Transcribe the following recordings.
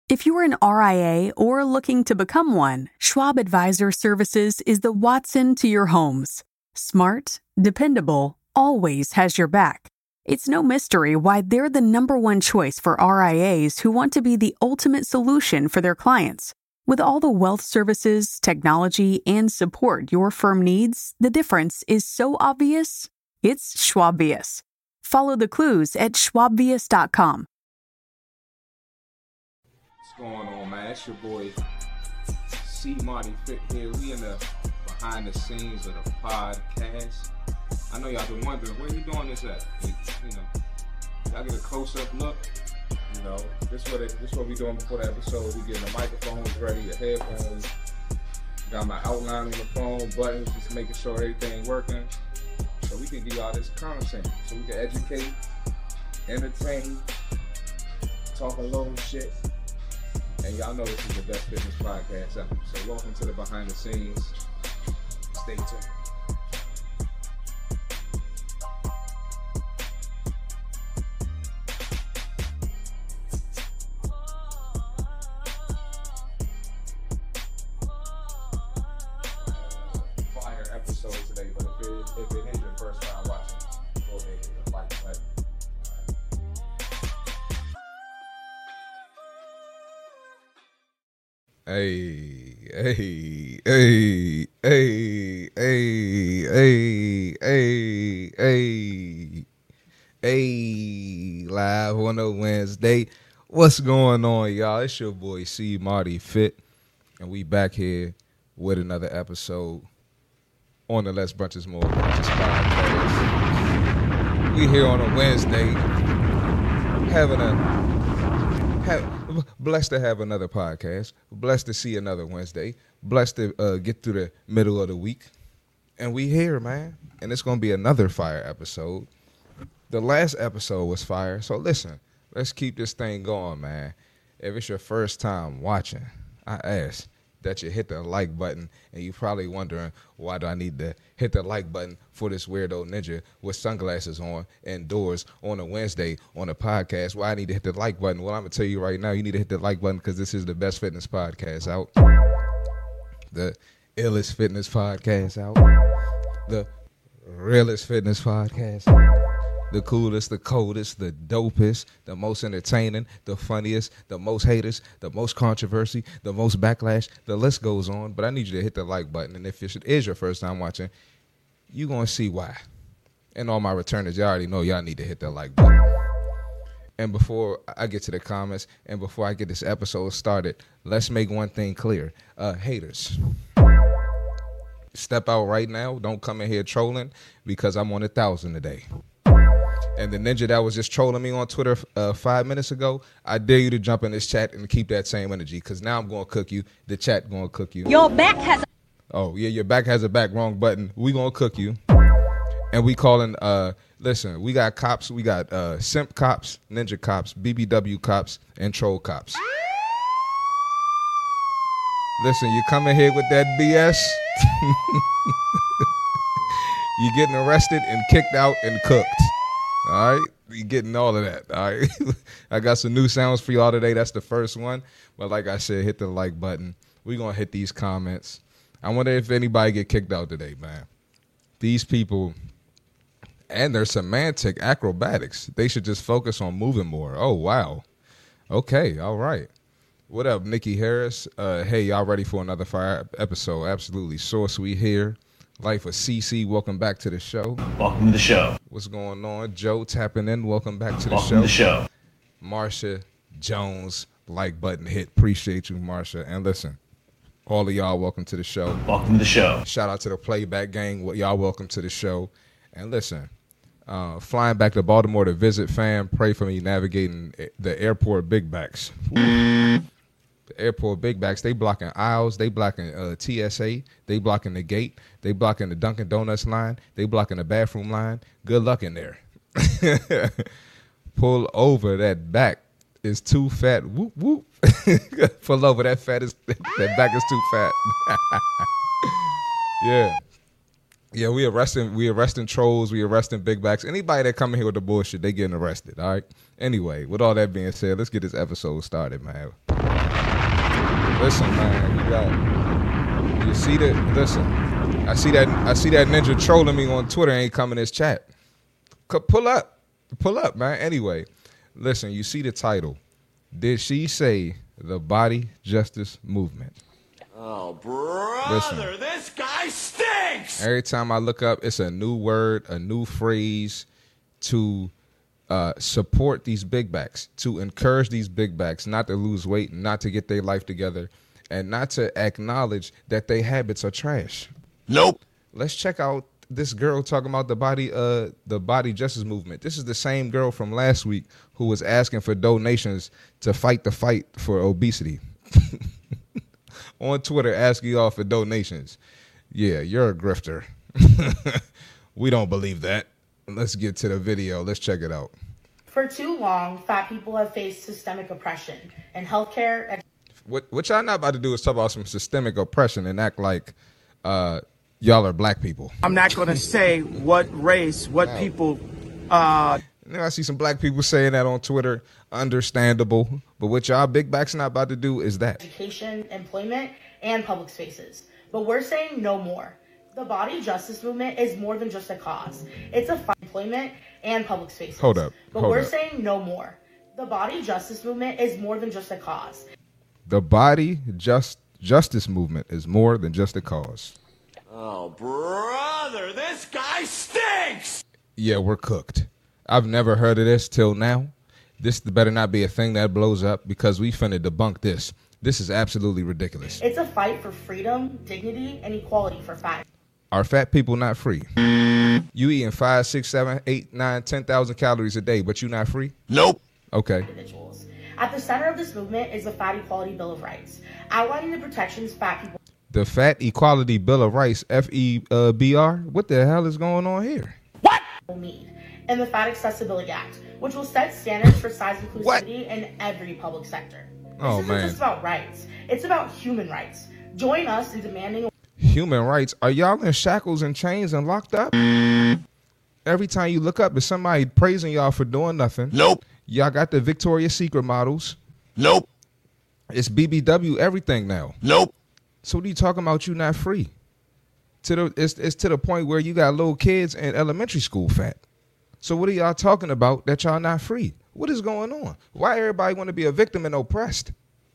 If you're an RIA or looking to become one, Schwab Advisor Services is the Watson to your homes. Smart, dependable, always has your back. It's no mystery why they're the number one choice for RIAs who want to be the ultimate solution for their clients. With all the wealth services, technology, and support your firm needs, the difference is so obvious, it's Schwabious. Follow the clues at schwabvius.com. What's going on, man? It's your boy C. Marty Fit here. We in the behind the scenes of the podcast. I know y'all been wondering where you doing this at. You know, y'all get a close-up look. You know, this what we doing before the episode. We getting the microphones ready, the headphones. Got my outline on the phone, buttons, just making sure everything working. So we can give y'all this content. So we can educate, entertain, talk a little shit. And y'all know this is the best fitness podcast ever. So welcome to the behind the scenes. Stay tuned. Fire episode today, but if it is your first time watching, go ahead and hit the like button. Hey, live on a Wednesday. What's going on, y'all? It's your boy C. Marty Fit, and we back here with another episode on the Less Brunches More Brunches podcast. We here on a Wednesday, blessed to have another podcast, blessed to see another Wednesday, blessed to get through the middle of the week, and we here, man, and it's going to be another fire episode. The last episode was fire, so listen, let's keep this thing going, man. If it's your first time watching, I ask that you hit the like button, and you're probably wondering, why do I need to hit the like button for this weirdo ninja with sunglasses on indoors on a Wednesday on a podcast? Why I need to hit the like button? Well, I'm going to tell you right now, you need to hit the like button because this is the best fitness podcast out. The illest fitness podcast out. The realest fitness podcast out. The coolest, the coldest, the dopest, the most entertaining, the funniest, the most haters, the most controversy, the most backlash. The list goes on, but I need you to hit the like button. And if it is your first time watching, you're going to see why. And all my returners, y'all already know y'all need to hit that like button. And before I get to the comments and before I get this episode started, let's make one thing clear. Haters, step out right now. Don't come in here trolling because I'm on 1,000 today. And the ninja that was just trolling me on Twitter 5 minutes ago, I dare you to jump in this chat and keep that same energy because now I'm going to cook you. The chat going to cook you. Your back has Oh, yeah, your back has a back. Wrong button. We going to cook you. And we calling, listen, we got cops. We got simp cops, ninja cops, BBW cops, and troll cops. Listen, you come in here with that BS, you're getting arrested and kicked out and cooked. All right, you getting all of that. All right, I got some new sounds for y'all today. That's the first one. But like I said, hit the like button. We're going to hit these comments. I wonder if anybody get kicked out today, man. These people and their semantic acrobatics, they should just focus on moving more. Oh, wow. Okay, all right. What up, Nikki Harris? Hey, y'all ready for another fire episode? Absolutely. Source, we here. Life of CC, welcome back to the show. Welcome to the show. What's going on? Joe tapping in, welcome back to the Welcome to the show. Marsha Jones, like button hit. Appreciate you, Marsha. And listen, all of y'all, welcome to the show. Welcome to the show. Shout out to the Playback Gang. Y'all welcome to the show. And listen, flying back to Baltimore to visit fam. Pray for me navigating the airport big backs. The airport big backs, they blocking aisles, they blocking TSA, they blocking the gate, they blocking the Dunkin' Donuts line, they blocking the bathroom line. Good luck in there. Pull over, that back is too fat. Whoop, whoop. Pull over, that back is too fat. Yeah. Yeah, we arresting trolls, we arresting big backs. Anybody that come in here with the bullshit, they getting arrested, all right? Anyway, with all that being said, let's get this episode started, man. Listen, man, you see that? Listen, I see that ninja trolling me on Twitter. Ain't coming this chat. Pull up, man. Anyway, listen, you see the title. Did she say the body justice movement? Oh, brother, this guy stinks! Every time I look up, it's a new word, a new phrase to support these big backs, to encourage these big backs not to lose weight, not to get their life together, and not to acknowledge that their habits are trash. Nope. Let's check out this girl talking about the body justice movement. This is the same girl from last week who was asking for donations to fight the fight for obesity. On Twitter, asking y'all for donations. Yeah, you're a grifter. We don't believe that. Let's get to the video. Let's check it out. For too long, fat people have faced systemic oppression in healthcare. What y'all not about to do is talk about some systemic oppression and act like y'all are black people. I'm not going to say what race, what people. I see some black people saying that on Twitter. Understandable. But what y'all big backs not about to do is that. Education, employment, and public spaces. But we're saying no more. The body justice movement is more than just a cause. It's a fight for employment and public spaces. Hold up. But we're saying no more. The body justice movement is more than just a cause. The body justice movement is more than just a cause. Oh, brother, this guy stinks! Yeah, we're cooked. I've never heard of this till now. This better not be a thing that blows up because we finna debunk this. This is absolutely ridiculous. It's a fight for freedom, dignity, and equality for fat. Are fat people not free? You eating 5, 6, 7, 8, 9, 10,000 calories a day, but you not free? Nope. Okay. Individuals. At the center of this movement is the Fat Equality Bill of Rights, outlining the protections fat people. The Fat Equality Bill of Rights, FEBR? What the hell is going on here? What? Need. And the Fat Accessibility Act, which will set standards for size inclusivity in every public sector. This isn't just about rights. It's about human rights. Join us in demanding human rights. Are y'all in shackles and chains and locked up? Every time you look up, is somebody praising y'all for doing nothing? Nope. Y'all got the Victoria's Secret models. Nope. It's BBW everything now. Nope. So what are you talking about? You not free? It's to the point where you got little kids in elementary school fat. So what are y'all talking about that y'all not free? What is going on? Why everybody want to be a victim and oppressed?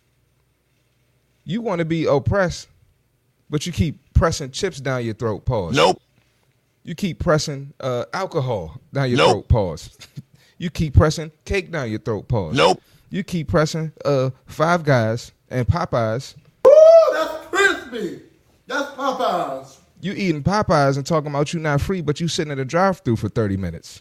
You want to be oppressed, but you keep pressing chips down your throat. Pause. Nope. You keep pressing alcohol down your throat. Pause. You keep pressing cake down your throat. Pause. Nope. You keep pressing Five Guys and Popeyes. Ooh, that's crispy. That's Popeyes. You eating Popeyes and talking about you not free, but you sitting at a drive-thru for 30 minutes.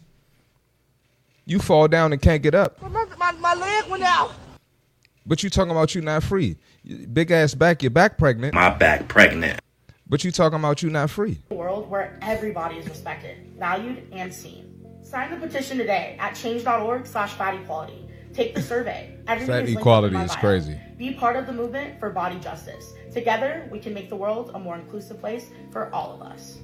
You fall down and can't get up. My leg went out. But you talking about you not free. Big ass back, your back pregnant. My back pregnant. But you talking about you not free. a world where everybody is respected, valued, and seen. Sign the petition today at change.org/fatequality. Take the survey. Everything Fat is linked equality in my is bio. crazy. Be part of the movement for body justice. Together, we can make the world a more inclusive place for all of us.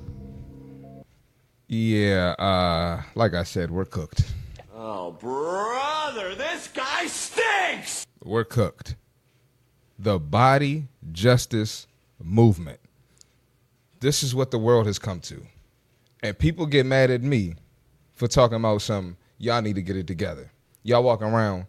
Yeah, like I said, we're cooked. Oh, brother, this guy stinks! We're cooked. The body justice movement. This is what the world has come to. And people get mad at me for talking about something. Y'all need to get it together. Y'all walking around.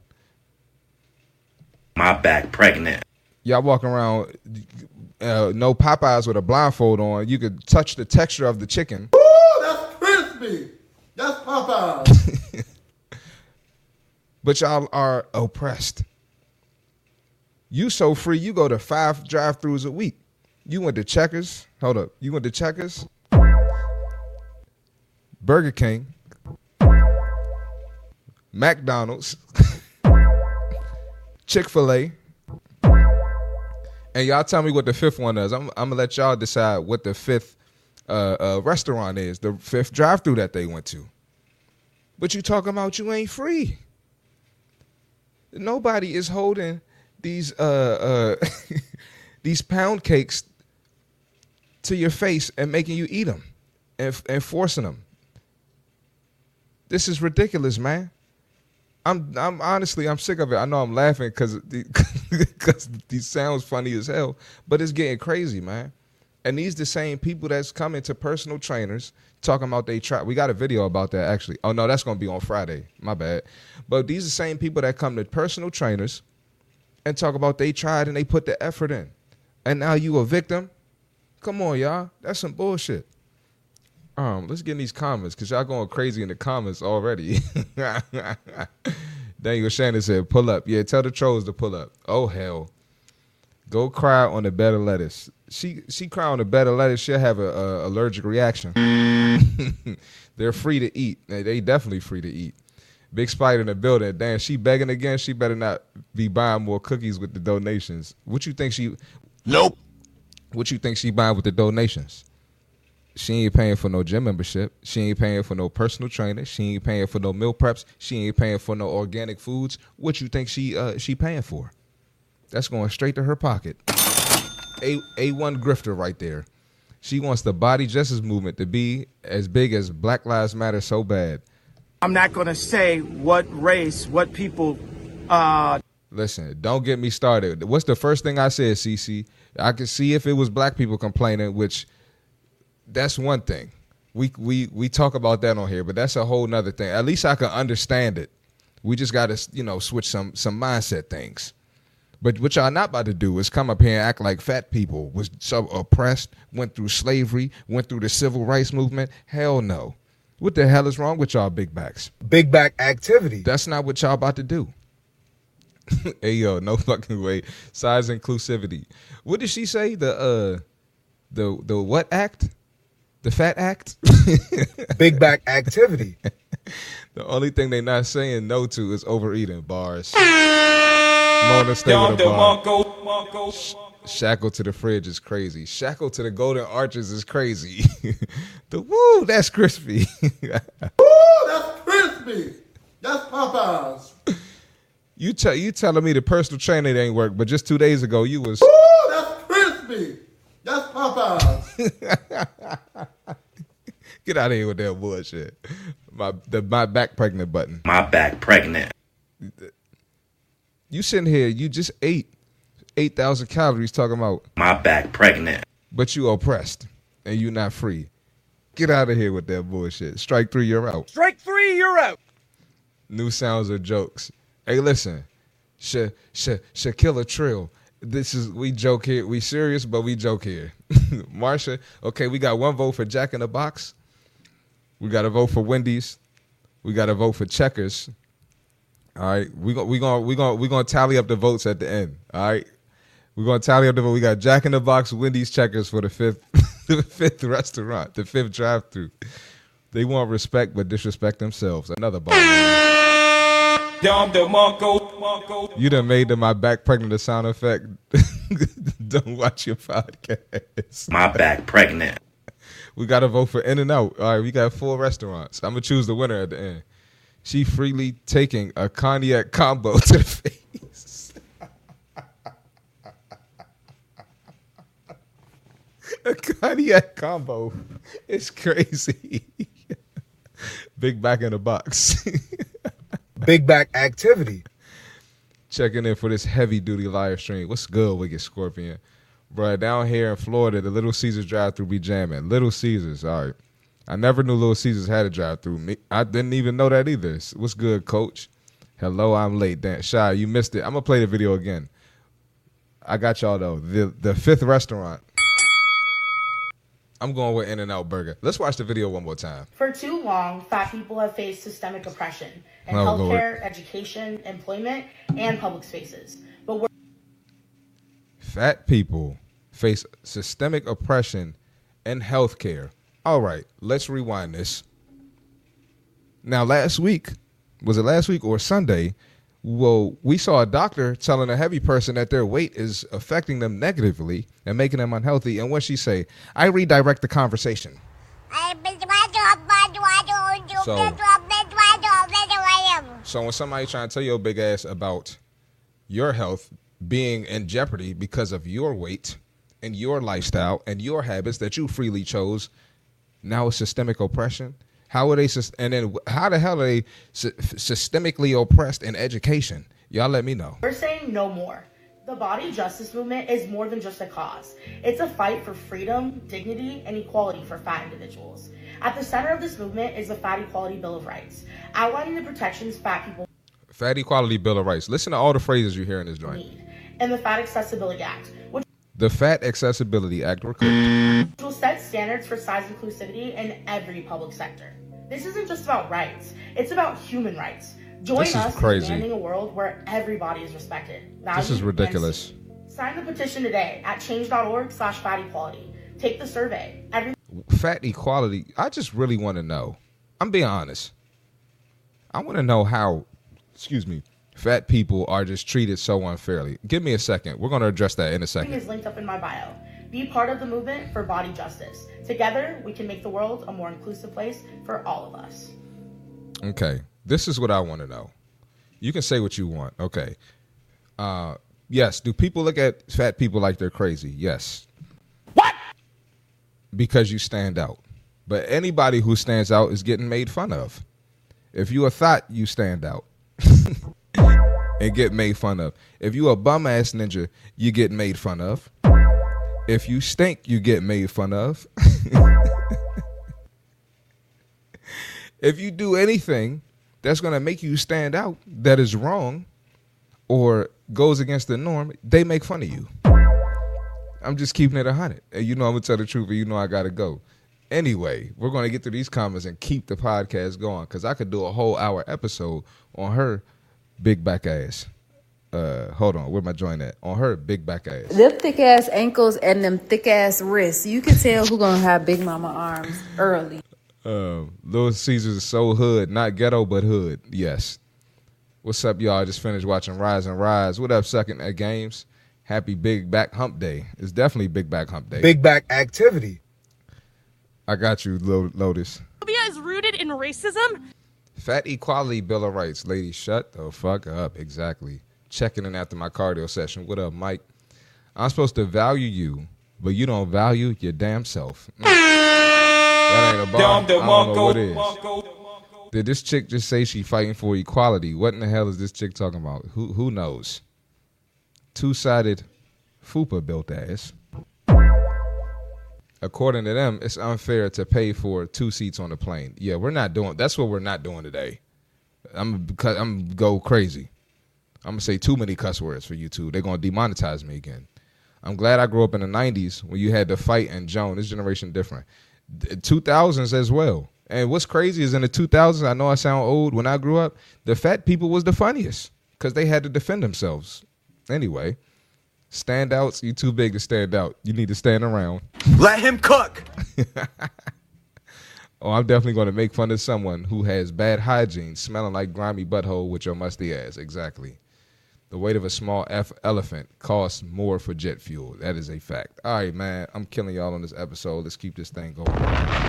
My back pregnant. Y'all walking around, no Popeyes with a blindfold on. You could touch the texture of the chicken. Ooh, that's crispy. That's Popeyes. But y'all are oppressed. You so free, you go to 5 drive-thrus a week. You went to Checkers. Hold up. You went to Checkers, Burger King, McDonald's, Chick-fil-A. And y'all tell me what the fifth one is. I'm going to let y'all decide what the fifth restaurant is, the fifth drive-thru that they went to. But you talking about you ain't free. Nobody is holding these these pound cakes to your face and making you eat them and forcing them. This is ridiculous, man. I'm honestly, I'm sick of it. I know I'm laughing because these sounds funny as hell, but it's getting crazy, man. And these the same people that's coming to personal trainers talking about they try. We got a video about that actually. Oh no, that's gonna be on Friday. My bad. But these are the same people that come to personal trainers and talk about they tried and they put the effort in, and now you a victim. Come on, y'all. That's some bullshit. Let's get in these comments because y'all going crazy in the comments already. Daniel Shannon said, pull up. Yeah, tell the trolls to pull up. Oh, hell. Go cry on a bed of lettuce. She cry on a bed of lettuce. She'll have a allergic reaction. They're free to eat. They definitely free to eat. Big Spider in the building. Damn, she begging again. She better not be buying more cookies with the donations. What you think she... Nope. What you think she buying with the donations? She ain't paying for no gym membership. She ain't paying for no personal trainer. She ain't paying for no meal preps. She ain't paying for no organic foods. What you think she paying for? That's going straight to her pocket. A1 grifter right there. She wants the body justice movement to be as big as Black Lives Matter so bad. I'm not going to say what race, what people... Listen, don't get me started. What's the first thing I said, CC? I could see if it was black people complaining, which... That's one thing. We talk about that on here, but that's a whole nother thing. At least I can understand it. We just got to, switch some mindset things. But what y'all not about to do is come up here and act like fat people was so oppressed, went through slavery, went through the civil rights movement. Hell no. What the hell is wrong with y'all big backs? Big back activity. That's not what y'all about to do. Hey, yo, no fucking way. Size inclusivity. What did she say? The what act? The fat act? Big back activity. The only thing they not saying no to is overeating. Bars. Mona, stay with the bar. Shackle to the fridge is crazy. Shackle to the golden arches is crazy. That's crispy. Woo, that's crispy. That's Popeyes. You telling me the personal trainer ain't work, but just 2 days ago you was... Woo, that's crispy. That's Popeyes. Get out of here with that bullshit. My back pregnant button. My back pregnant. You sitting here, you just ate 8,000 calories talking about my back pregnant. But you oppressed and you not free. Get out of here with that bullshit. Strike 3, you're out. Strike 3, you're out. New sounds or jokes. Hey, listen. Shakilla Trill. We joke here. We serious, but we joke here. Marsha, okay, we got 1 vote for Jack in the Box. We got a vote for Wendy's. We got a vote for Checkers. All right, we gonna tally up the votes at the end. All right, we're gonna tally up the vote. We got Jack in the Box, Wendy's, Checkers for the fifth restaurant, the 5th drive-through. They want respect, but disrespect themselves. Another ball. You done made my back pregnant a sound effect. Don't watch your podcast. My back pregnant. We got to vote for In-N-Out. All right, we got 4 restaurants. I'm going to choose the winner at the end. She freely taking a cognac combo to the face. A cognac combo. It's crazy. Big back in the box. Big back activity. Checking in for this heavy-duty live stream. What's good, Wicked Scorpion? Bro, down here in Florida, the Little Caesars drive-thru be jamming. Little Caesars, all right. I never knew Little Caesars had a drive-thru. I didn't even know that either. What's good, Coach? Hello, I'm late. Dan. Shy, you missed it. I'm going to play the video again. I got y'all, though. The 5th restaurant. I'm going with In-N-Out Burger. Let's watch the video one more time. For too long, fat people have faced systemic oppression in healthcare, education, employment, and public spaces. But fat people face systemic oppression in healthcare. All right, let's rewind this. Now, was it last week or Sunday? Well, we saw a doctor telling a heavy person that their weight is affecting them negatively and making them unhealthy. And what she say? I redirect the conversation. So when somebody trying to tell your big ass about your health being in jeopardy because of your weight and your lifestyle and your habits that you freely chose, now it's systemic oppression. How are they? And then how the hell are they systemically oppressed in education? Y'all let me know. We're saying no more. The body justice movement is more than just a cause. It's a fight for freedom, dignity, and equality for fat individuals. At the center of this movement is the Fat Equality Bill of Rights, outlining the protections fat people Fat Equality Bill of Rights. Listen to all the phrases you hear in this joint. need, and the Fat Accessibility Act, which The Fat Accessibility Act will set standards for size inclusivity in every public sector. This isn't just about rights, it's about human rights. Join us in demanding a world where everybody is respected, valued, This is ridiculous. and seen. Sign the petition today at change.org/fatequality. Take the survey. Fat equality. I just really want to know. I'm being honest. I want to know how, fat people are just treated so unfairly. Give me a second. We're going to address that in a second. Is linked up in my bio. Be part of the movement for body justice. Together, we can make the world a more inclusive place for all of us. Okay. This is what I want to know. You can say what you want. Okay. Yes. Do people look at fat people like they're crazy? Yes. What? Because you stand out. But anybody who stands out is getting made fun of. If you a thought, you stand out and get made fun of. If you a bum ass ninja, you get made fun of. If you stink, you get made fun of. If you do anything that's going to make you stand out that is wrong or goes against the norm, they make fun of you. I'm just keeping it 100. And you know I'm going to tell the truth, and you know I got to go. Anyway, we're going to get through these comments and keep the podcast going because I could do a whole hour episode on her big back ass. Hold on, where my joint at? On her big back ass. Them thick ass ankles and them thick ass wrists. You can tell who gonna have big mama arms early. Little Caesars is so hood, not ghetto, but hood. Yes. What's up, y'all? I just finished watching Rise and Rise. What up, second at games? Happy Big Back Hump Day. It's definitely Big Back Hump Day. Big back activity. I got you, Lotus. Homophobia is rooted in racism. Fat Equality Bill of Rights. Ladies, shut the fuck up. Exactly. Checking in after my cardio session. What up, Mike? I'm supposed to value you, but you don't value your damn self. That ain't a bar. I don't know what it is. Did this chick just say she fighting for equality? What in the hell is this chick talking about? Who knows? Two-sided fupa built ass. According to them, it's unfair to pay for 2 seats on the plane. Yeah, we're not doing. That's what we're not doing today. I'm go crazy. I'm gonna say too many cuss words for YouTube. They're gonna demonetize me again. I'm glad I grew up in the 90s when you had to fight and Joan. This generation different. 2000s as well. And what's crazy is in the 2000s, I know I sound old. When I grew up, the fat people was the funniest because they had to defend themselves. Anyway, standouts, you too big to stand out. You need to stand around. Let him cook. Oh, I'm definitely going to make fun of someone who has bad hygiene, smelling like grimy butthole with your musty ass. Exactly. The weight of a small elephant costs more for jet fuel. That is a fact. All right, man. I'm killing y'all on this episode. Let's keep this thing going. All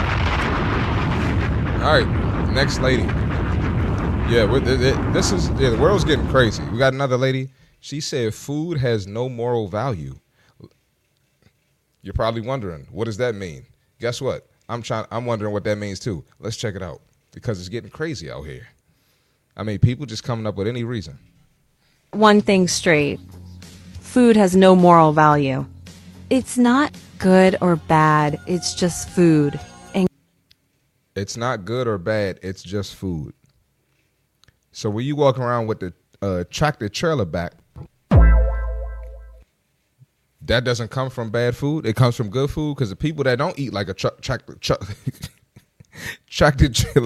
right, next lady. Yeah, the world's getting crazy. We got another lady. She said food has no moral value. You're probably wondering, what does that mean? Guess what? I'm wondering what that means too. Let's check it out because it's getting crazy out here. I mean, people just coming up with any reason. One thing straight. Food has no moral value. It's not good or bad. It's just food. And it's not good or bad. It's just food. So when you walk around with the tractor trailer back, that doesn't come from bad food. It comes from good food because the people that don't eat like a tractor trailer.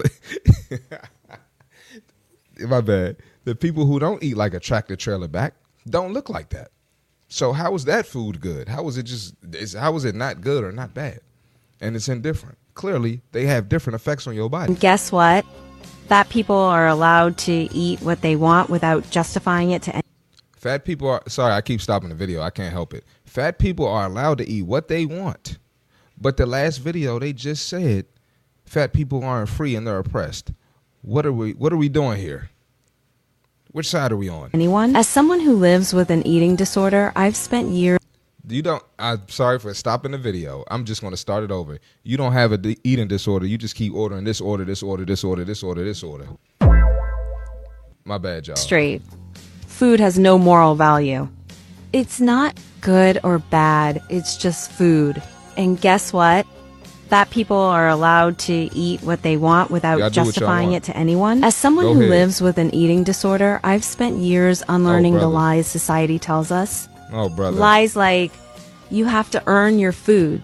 My bad. The people who don't eat like a tractor trailer back don't look like that. So how is that food good? How is it not good or not bad? And it's indifferent. Clearly, they have different effects on your body. And guess what? Fat people are allowed to eat what they want without justifying it to anyone. Fat people are, sorry, I keep stopping the video. I can't help it. Fat people are allowed to eat what they want. But the last video, they just said fat people aren't free and they're oppressed. What are we doing here? Which side are we on? Anyone? As someone who lives with an eating disorder, I've spent years. You don't. I'm sorry for stopping the video. I'm just going to start it over. You don't have a eating disorder. You just keep ordering this order, this order, this order, this order, this order. My bad, y'all. Straight. Food has no moral value. It's not good or bad. It's just food. And guess what? Fat people are allowed to eat what they want without justifying it to anyone. As someone who lives with an eating disorder, I've spent years unlearning the lies society tells us. Oh, brother. Lies like, you have to earn your food.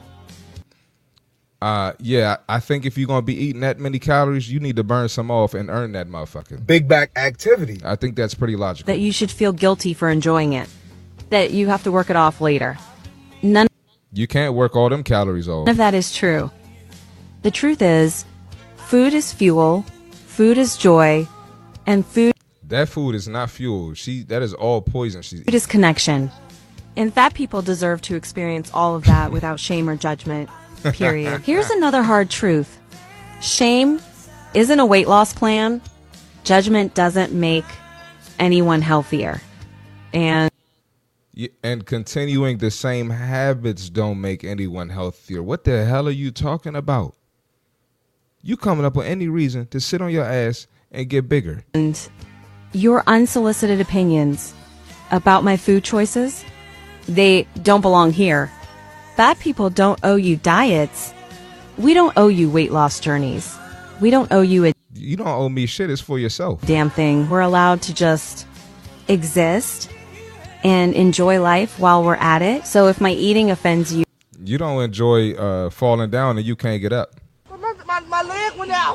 Yeah, I think if you're going to be eating that many calories, you need to burn some off and earn that motherfucker. Big back activity. I think that's pretty logical. That you should feel guilty for enjoying it. That you have to work it off later. None You can't work all them calories off. of that is true. The truth is, food is fuel, food is joy, and food That food is not fuel. That is all poison. is connection. And fat people deserve to experience all of that without shame or judgment, period. Here's another hard truth. Shame isn't a weight loss plan. Judgment doesn't make anyone healthier. And continuing the same habits don't make anyone healthier. What the hell are you talking about? You coming up with any reason to sit on your ass and get bigger. And your unsolicited opinions about my food choices, they don't belong here. Fat people don't owe you diets. We don't owe you weight loss journeys. We don't owe you a You don't owe me shit. It's for yourself. damn thing. We're allowed to just exist and enjoy life while we're at it. So if my eating offends you, You don't enjoy falling down and you can't get up. My leg went out.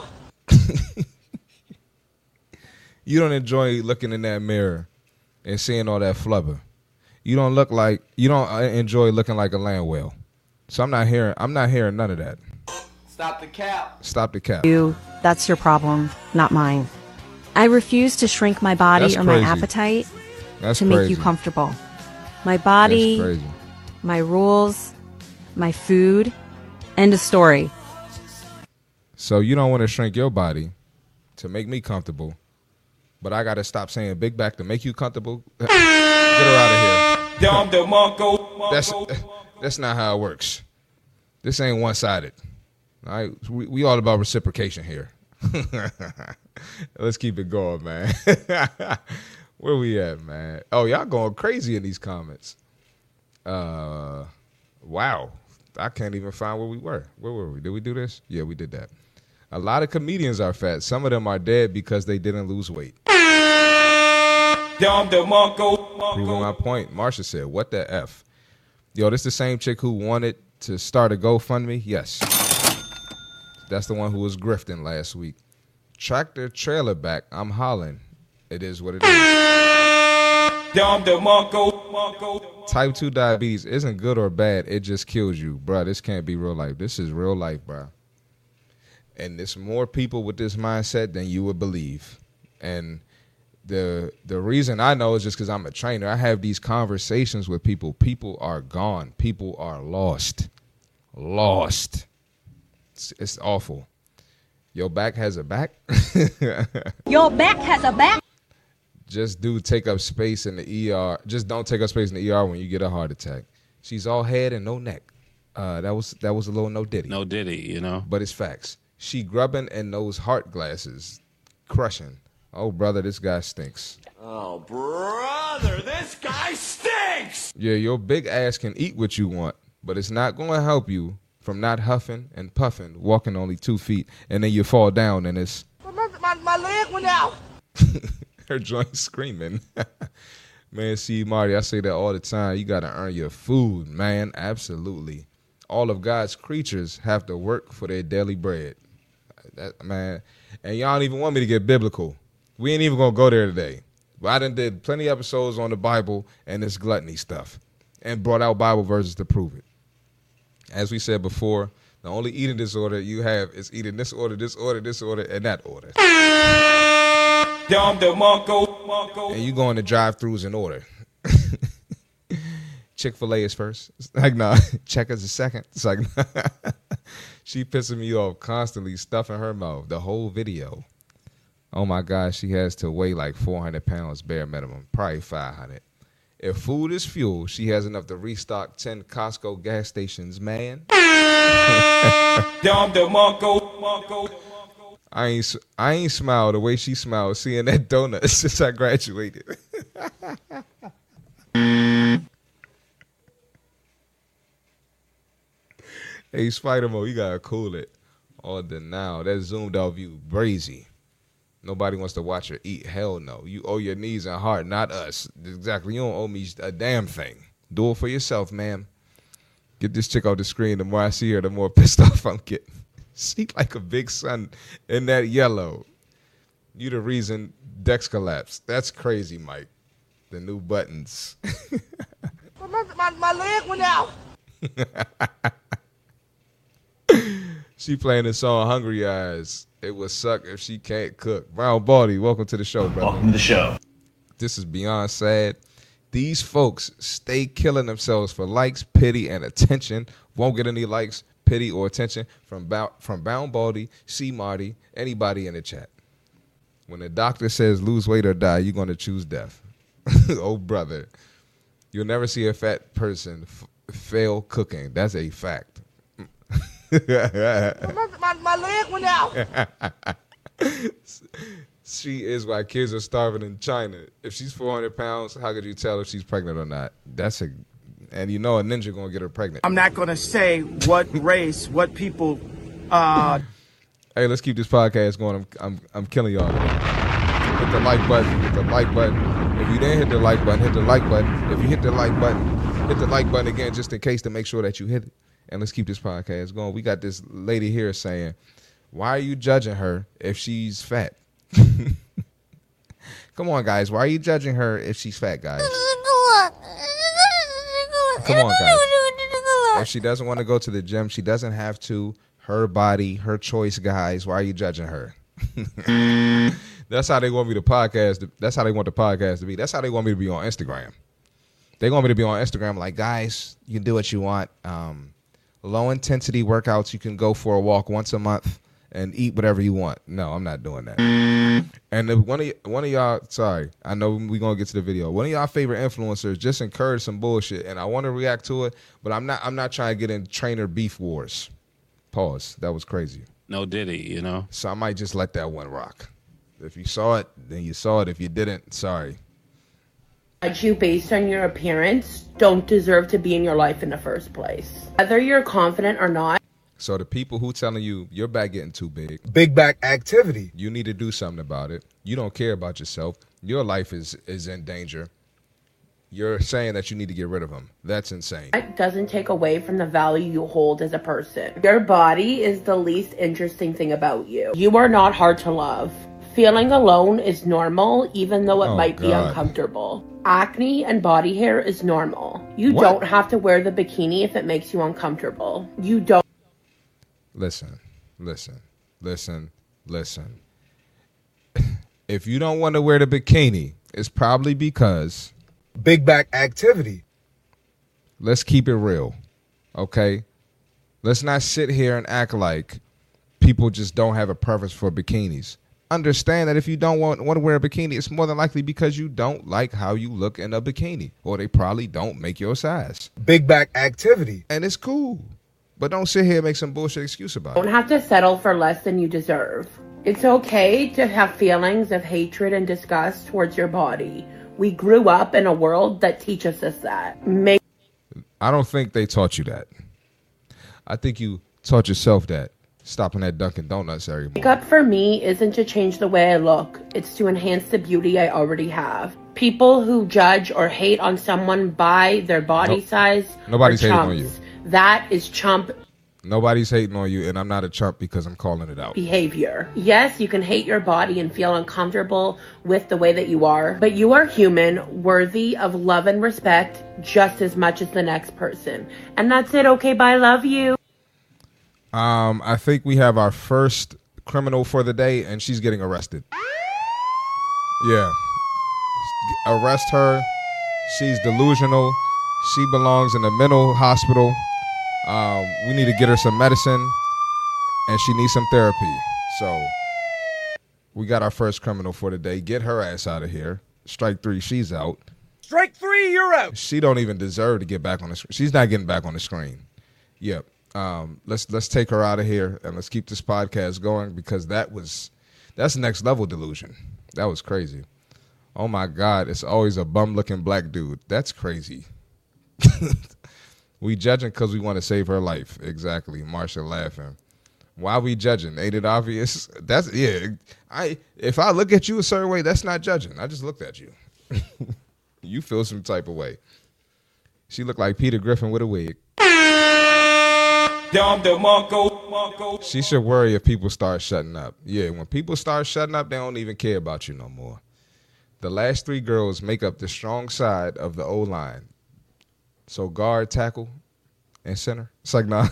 You don't enjoy looking in that mirror and seeing all that flubber. You don't enjoy looking like a land whale. So I'm not hearing none of that. Stop the cap. Stop the cap. that's your problem, not mine. I refuse to shrink my body That's or my crazy. appetite That's to make crazy. you comfortable. My body, That's crazy. my rules, my food, end of story. So you don't want to shrink your body to make me comfortable, but I got to stop saying big back to make you comfortable. Get her out of here. That's not how it works. This ain't one-sided. All right, we all about reciprocation here. Let's keep it going, man. Where we at, man? Oh, y'all going crazy in these comments. Wow. I can't even find where we were. Where were we? Did we do this? Yeah, we did that. A lot of comedians are fat. Some of them are dead because they didn't lose weight. Proving my point. Marsha said, what the F? Yo, this the same chick who wanted to start a GoFundMe? Yes. That's the one who was grifting last week. Tractor trailer back. I'm hollering. It is what it is. Type 2 diabetes isn't good or bad. It just kills you. Bruh, this can't be real life. This is real life, bruh. And there's more people with this mindset than you would believe. And the reason I know is just because I'm a trainer. I have these conversations with people. People are gone. People are lost. Lost. It's awful. Your back has a back? Your back has a back? Just take up space in the ER. Just don't take up space in the ER when you get a heart attack. She's all head and no neck. That was a little no diddy. No diddy, you know. But it's facts. She grubbing and those heart glasses. Crushing. Oh, brother, this guy stinks. Oh, brother, this guy stinks! Yeah, your big ass can eat what you want, but it's not going to help you from not huffing and puffing, walking only 2 feet, and then you fall down and it's... My leg went out. Her joint screaming. Man, see, Marty, I say that all the time. You got to earn your food, man. Absolutely. All of God's creatures have to work for their daily bread. Man, and y'all don't even want me to get biblical. We ain't even going to go there today. But I done did plenty of episodes on the Bible and this gluttony stuff and brought out Bible verses to prove it. As we said before, the only eating disorder you have is eating this order, this order, this order, and that order. And you go in the drive-thrus in order. Chick-fil-A is first. It's like, nah, Checkers is second. It's like, nah. She pissing me off constantly, stuffing her mouth. The whole video. Oh, my gosh, she has to weigh like 400 pounds bare minimum. Probably 500. If food is fuel, she has enough to restock 10 Costco gas stations, man. I ain't smiled the way she smiled seeing that donut since I graduated. Hey, Spider-Mo, you gotta cool it. Oh, the now. That zoomed out view, brazy. Nobody wants to watch her eat. Hell no. You owe your knees and heart, not us. Exactly. You don't owe me a damn thing. Do it for yourself, ma'am. Get this chick off the screen. The more I see her, the more pissed off I'm getting. She like a big sun in that yellow. You the reason Dex collapsed. That's crazy, Mike. The new buttons. My leg went out. She playing the song Hungry Eyes. It would suck if she can't cook. Brown Baldy, welcome to the show, brother. Welcome to the show. This is beyond sad. These folks stay killing themselves for likes, pity, and attention. Won't get any likes, pity, or attention from Brown Baldy, C. Marty, anybody in the chat. When the doctor says lose weight or die, you're going to choose death. Oh, brother. You'll never see a fat person fail cooking. That's a fact. my leg went out. She is why kids are starving in China. If she's 400 pounds, how could you tell if she's pregnant or not? And you know a ninja gonna get her pregnant. I'm not gonna say what race, what people. Hey, let's keep this podcast going. I'm killing y'all. Hit the like button. Hit the like button. If you didn't hit the like button, hit the like button. If you hit the like button, hit the like button again just in case to make sure that you hit it. And let's keep this podcast going. We got this lady here saying, why are you judging her if she's fat? Come on, guys. Why are you judging her if she's fat, guys? Come on, guys. If she doesn't want to go to the gym, she doesn't have to. Her body, her choice, guys. Why are you judging her? That's how they want me to podcast. That's how they want the podcast to be. That's how they want me to be on Instagram. They want me to be on Instagram like, guys, you can do what you want. Low intensity workouts. You can go for a walk once a month and eat whatever you want. No, I'm not doing that. And one of y'all, sorry, I know we're going to get to the video. One of y'all favorite influencers just encouraged some bullshit, and I want to react to it, but I'm not trying to get in trainer beef wars. Pause. That was crazy. No Diddy, you know? So I might just let that one rock. If you saw it, then you saw it. If you didn't, sorry. Judge you based on your appearance don't deserve to be in your life in the first place. Whether you're confident or not. So the people who telling you your back getting too big. Big back activity. You need to do something about it. You don't care about yourself. Your life is in danger. You're saying that you need to get rid of them. That's insane. It doesn't take away from the value you hold as a person. Your body is the least interesting thing about you. You are not hard to love. Feeling alone is normal, even though it might be uncomfortable. Acne and body hair is normal. You don't have to wear the bikini if it makes you uncomfortable. You don't. Listen. If you don't want to wear the bikini, it's probably because... Big back activity. Let's keep it real, okay? Let's not sit here and act like people just don't have a preference for bikinis. Understand that if you don't want to wear a bikini, it's more than likely because you don't like how you look in a bikini, or they probably don't make your size. Big back activity. And it's cool. But don't sit here and make some bullshit excuse about it. Don't have to settle for less than you deserve. It's okay to have feelings of hatred and disgust towards your body. We grew up in a world that teaches us that. I don't think they taught you that. I think you taught yourself that. Stopping at Dunkin' Donuts every morning. Makeup for me isn't to change the way I look. It's to enhance the beauty I already have. People who judge or hate on someone by their body size. Nobody's hating on you. That is chump. Nobody's hating on you, and I'm not a chump because I'm calling it out. Behavior. Yes, you can hate your body and feel uncomfortable with the way that you are, but you are human, worthy of love and respect just as much as the next person. And that's it. Okay, bye. Love you. I think we have our first criminal for the day, and she's getting arrested. Yeah. Arrest her. She's delusional. She belongs in a mental hospital. We need to get her some medicine, and she needs some therapy. So we got our first criminal for the day. Get her ass out of here. Strike 3, she's out. Strike three, you're out. She don't even deserve to get back on the screen. She's not getting back on the screen. Yep. Let's take her out of here and let's keep this podcast going because that's next level delusion. That was crazy. Oh my God, it's always a bum looking black dude. That's crazy. We judging because we want to save her life. Exactly. Marsha laughing. Why we judging? Ain't it obvious? That's if I look at you a certain way, that's not judging. I just looked at you. You feel some type of way. She looked like Peter Griffin with a wig. She should worry if people start shutting up. Yeah, when people start shutting up, they don't even care about you no more. The last three girls make up the strong side of the O-line. So guard, tackle, and center. It's like, nah.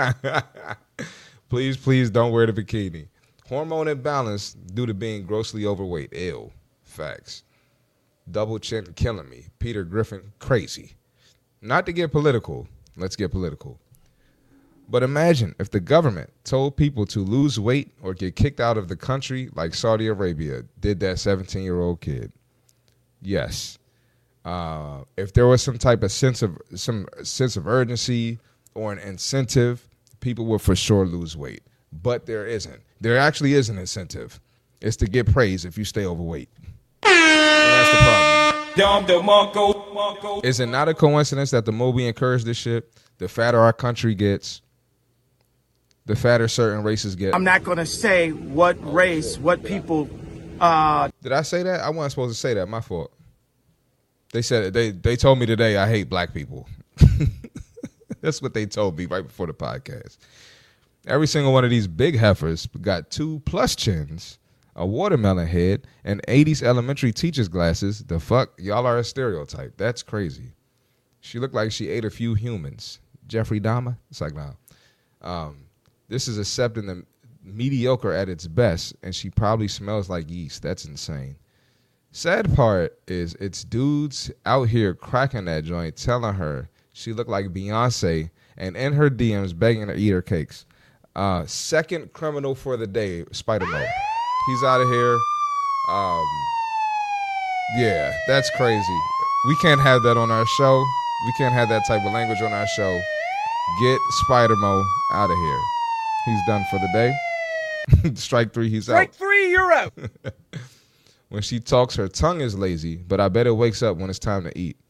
Please don't wear the bikini. Hormone imbalance due to being grossly overweight. Ill. Facts. Double chin killing me. Peter Griffin, crazy. Not to get political. Let's get political. But imagine if the government told people to lose weight or get kicked out of the country like Saudi Arabia did that 17-year-old kid. Yes. If there was some type of sense of urgency or an incentive, people would for sure lose weight. But there isn't. There actually is an incentive. It's to get praise if you stay overweight. And that's the problem. Is it not a coincidence that the more we encourage this shit, the fatter our country gets, the fatter certain races get? I'm not going to say what race, what people. Did I say that? I wasn't supposed to say that. My fault. They said they told me today I hate black people. That's what they told me right before the podcast. Every single one of these big heifers got 2+ chins, a watermelon head, and 80s elementary teacher's glasses. The fuck? Y'all are a stereotype. That's crazy. She looked like she ate a few humans. Jeffrey Dahmer? It's like, nah. This is accepting the mediocre at its best, and she probably smells like yeast. That's insane. Sad part is it's dudes out here cracking that joint, telling her she looked like Beyonce, and in her DMs begging her to eat her cakes. Second criminal for the day, Spider-Man. He's out of here. Yeah, that's crazy. We can't have that on our show. We can't have that type of language on our show. Get Spider-Mo out of here. He's done for the day. Strike three, he's out. Strike three, you're out. When she talks, her tongue is lazy, but I bet it wakes up when it's time to eat.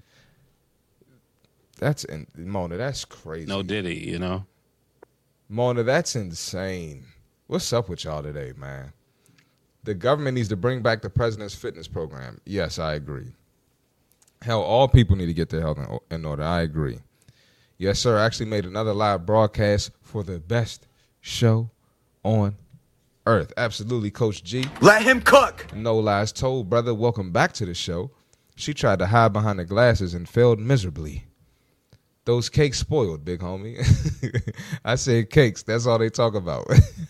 Mona, that's crazy. No Diddy, you know? Mona, that's insane. What's up with y'all today, man? The government needs to bring back the president's fitness program. Yes, I agree. Hell, all people need to get their health in order. I agree. Yes, sir. I actually made another live broadcast for the best show on earth. Absolutely, Coach G. Let him cook. No lies told, brother. Welcome back to the show. She tried to hide behind the glasses and failed miserably. Those cakes spoiled, big homie. I said cakes. That's all they talk about.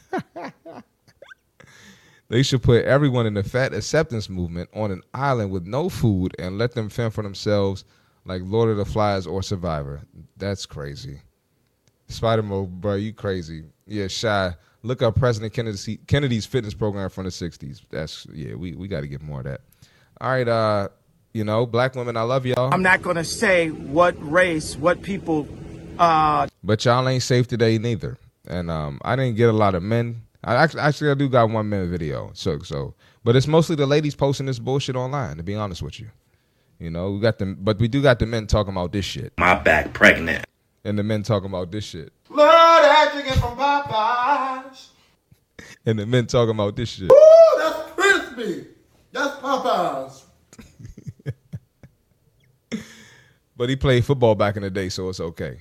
They should put everyone in the fat acceptance movement on an island with no food and let them fend for themselves like Lord of the Flies or Survivor. That's crazy. Spider-Man, bro, you crazy. Yeah, Shy. Look up President Kennedy's fitness program from the 60s. We got to get more of that. All right, black women, I love y'all. I'm not going to say what race, what people. But y'all ain't safe today neither. And I didn't get a lot of men. I do got one man video. So, but it's mostly the ladies posting this bullshit online, to be honest with you. You know, but we do got the men talking about this shit. My back pregnant. And the men talking about this shit. Lord, that chicken from Popeyes. And the men talking about this shit. Ooh, that's crispy. That's Popeyes. But he played football back in the day, so it's okay.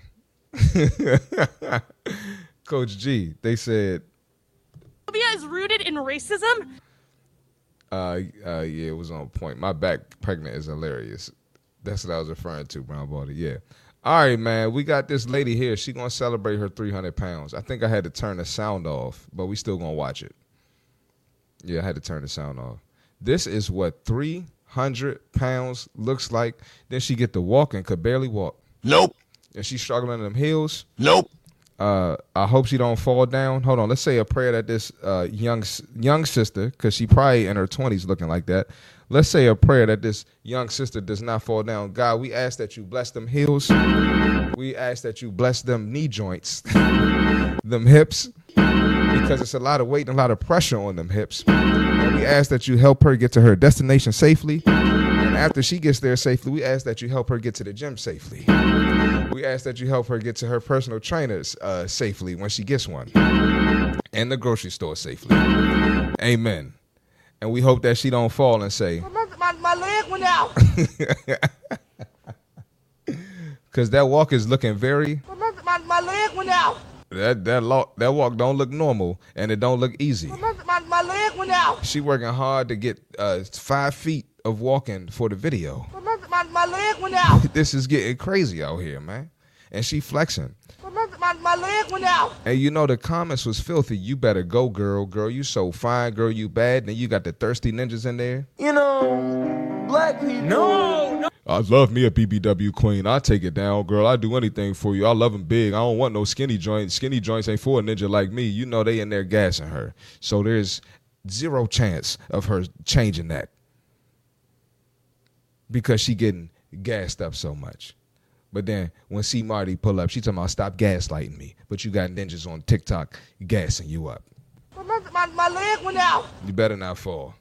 Coach G, they said. Homophobia is rooted in racism. Yeah, it was on point. My back pregnant is hilarious. That's what I was referring to, Brown Body. Yeah. All right, man. We got this lady here. She gonna celebrate her 300 pounds. I think I had to turn the sound off, but we still gonna watch it. Yeah, I had to turn the sound off. This is what 300 pounds looks like. Then she get to walk and could barely walk. Nope. And she's struggling in them heels. Nope. I hope she don't fall down. Hold on. Let's say a prayer that this young sister, because she probably in her 20s looking like that, Let's say a prayer that this young sister does not fall down. God, we ask that you bless them heels. We ask that you bless them knee joints, them hips, because it's a lot of weight and a lot of pressure on them hips. And we ask that you help her get to her destination safely. And after she gets there safely, we ask that you help her get to the gym safely. We ask that you help her get to her personal trainers safely when she gets one. And the grocery store safely. Amen. And we hope that she don't fall and say, My leg went out. Because that walk is looking very... My leg went out. That walk don't look normal, and it don't look easy. My leg went out. She working hard to get 5 feet of walking for the video. My leg went out. This is getting crazy out here, man. And she flexing. My leg went out. And you know the comments was filthy. You better go, girl. Girl, you so fine. Girl, you bad. Then you got the thirsty ninjas in there. You know, black people. No. I love me a BBW queen. I take it down, girl. I do anything for you. I love them big. I don't want no skinny joints. Skinny joints ain't for a ninja like me. You know they in there gassing her. So there's zero chance of her changing that because she getting gassed up so much. But then when C Marty pull up, she talking about stop gaslighting me. But you got ninjas on TikTok gassing you up. My leg went out. You better not fall.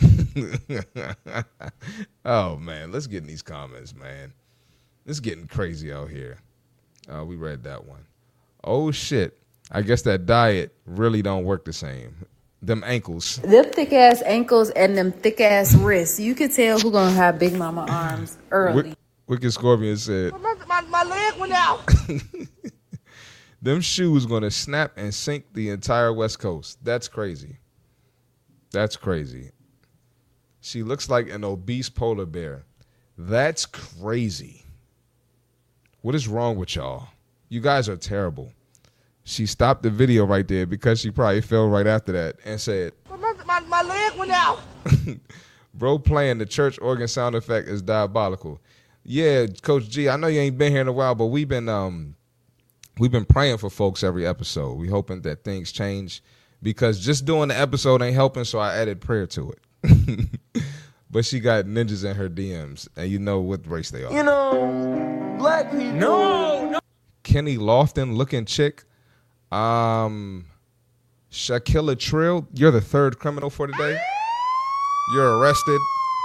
Oh, man. Let's get in these comments, man. It's getting crazy out here. We read that one. Oh, shit. I guess that diet really don't work the same. Them ankles. Them thick ass ankles and them thick ass wrists. You could tell who gonna have Big Mama arms early. Wicked Scorpion said, my leg went out. Them shoes gonna snap and sink the entire West Coast. That's crazy. That's crazy. She looks like an obese polar bear. That's crazy. What is wrong with y'all? You guys are terrible. She stopped the video right there because she probably fell right after that and said, my leg went out. Bro playing the church organ sound effect is diabolical. Yeah, Coach G, I know you ain't been here in a while, but we've been praying for folks every episode. We hoping that things change because just doing the episode ain't helping, so I added prayer to it. But she got ninjas in her DMs, and you know what race they are. You know, black people. No. Kenny Lofton looking chick. Shakila Trill, you're the third criminal for today. You're arrested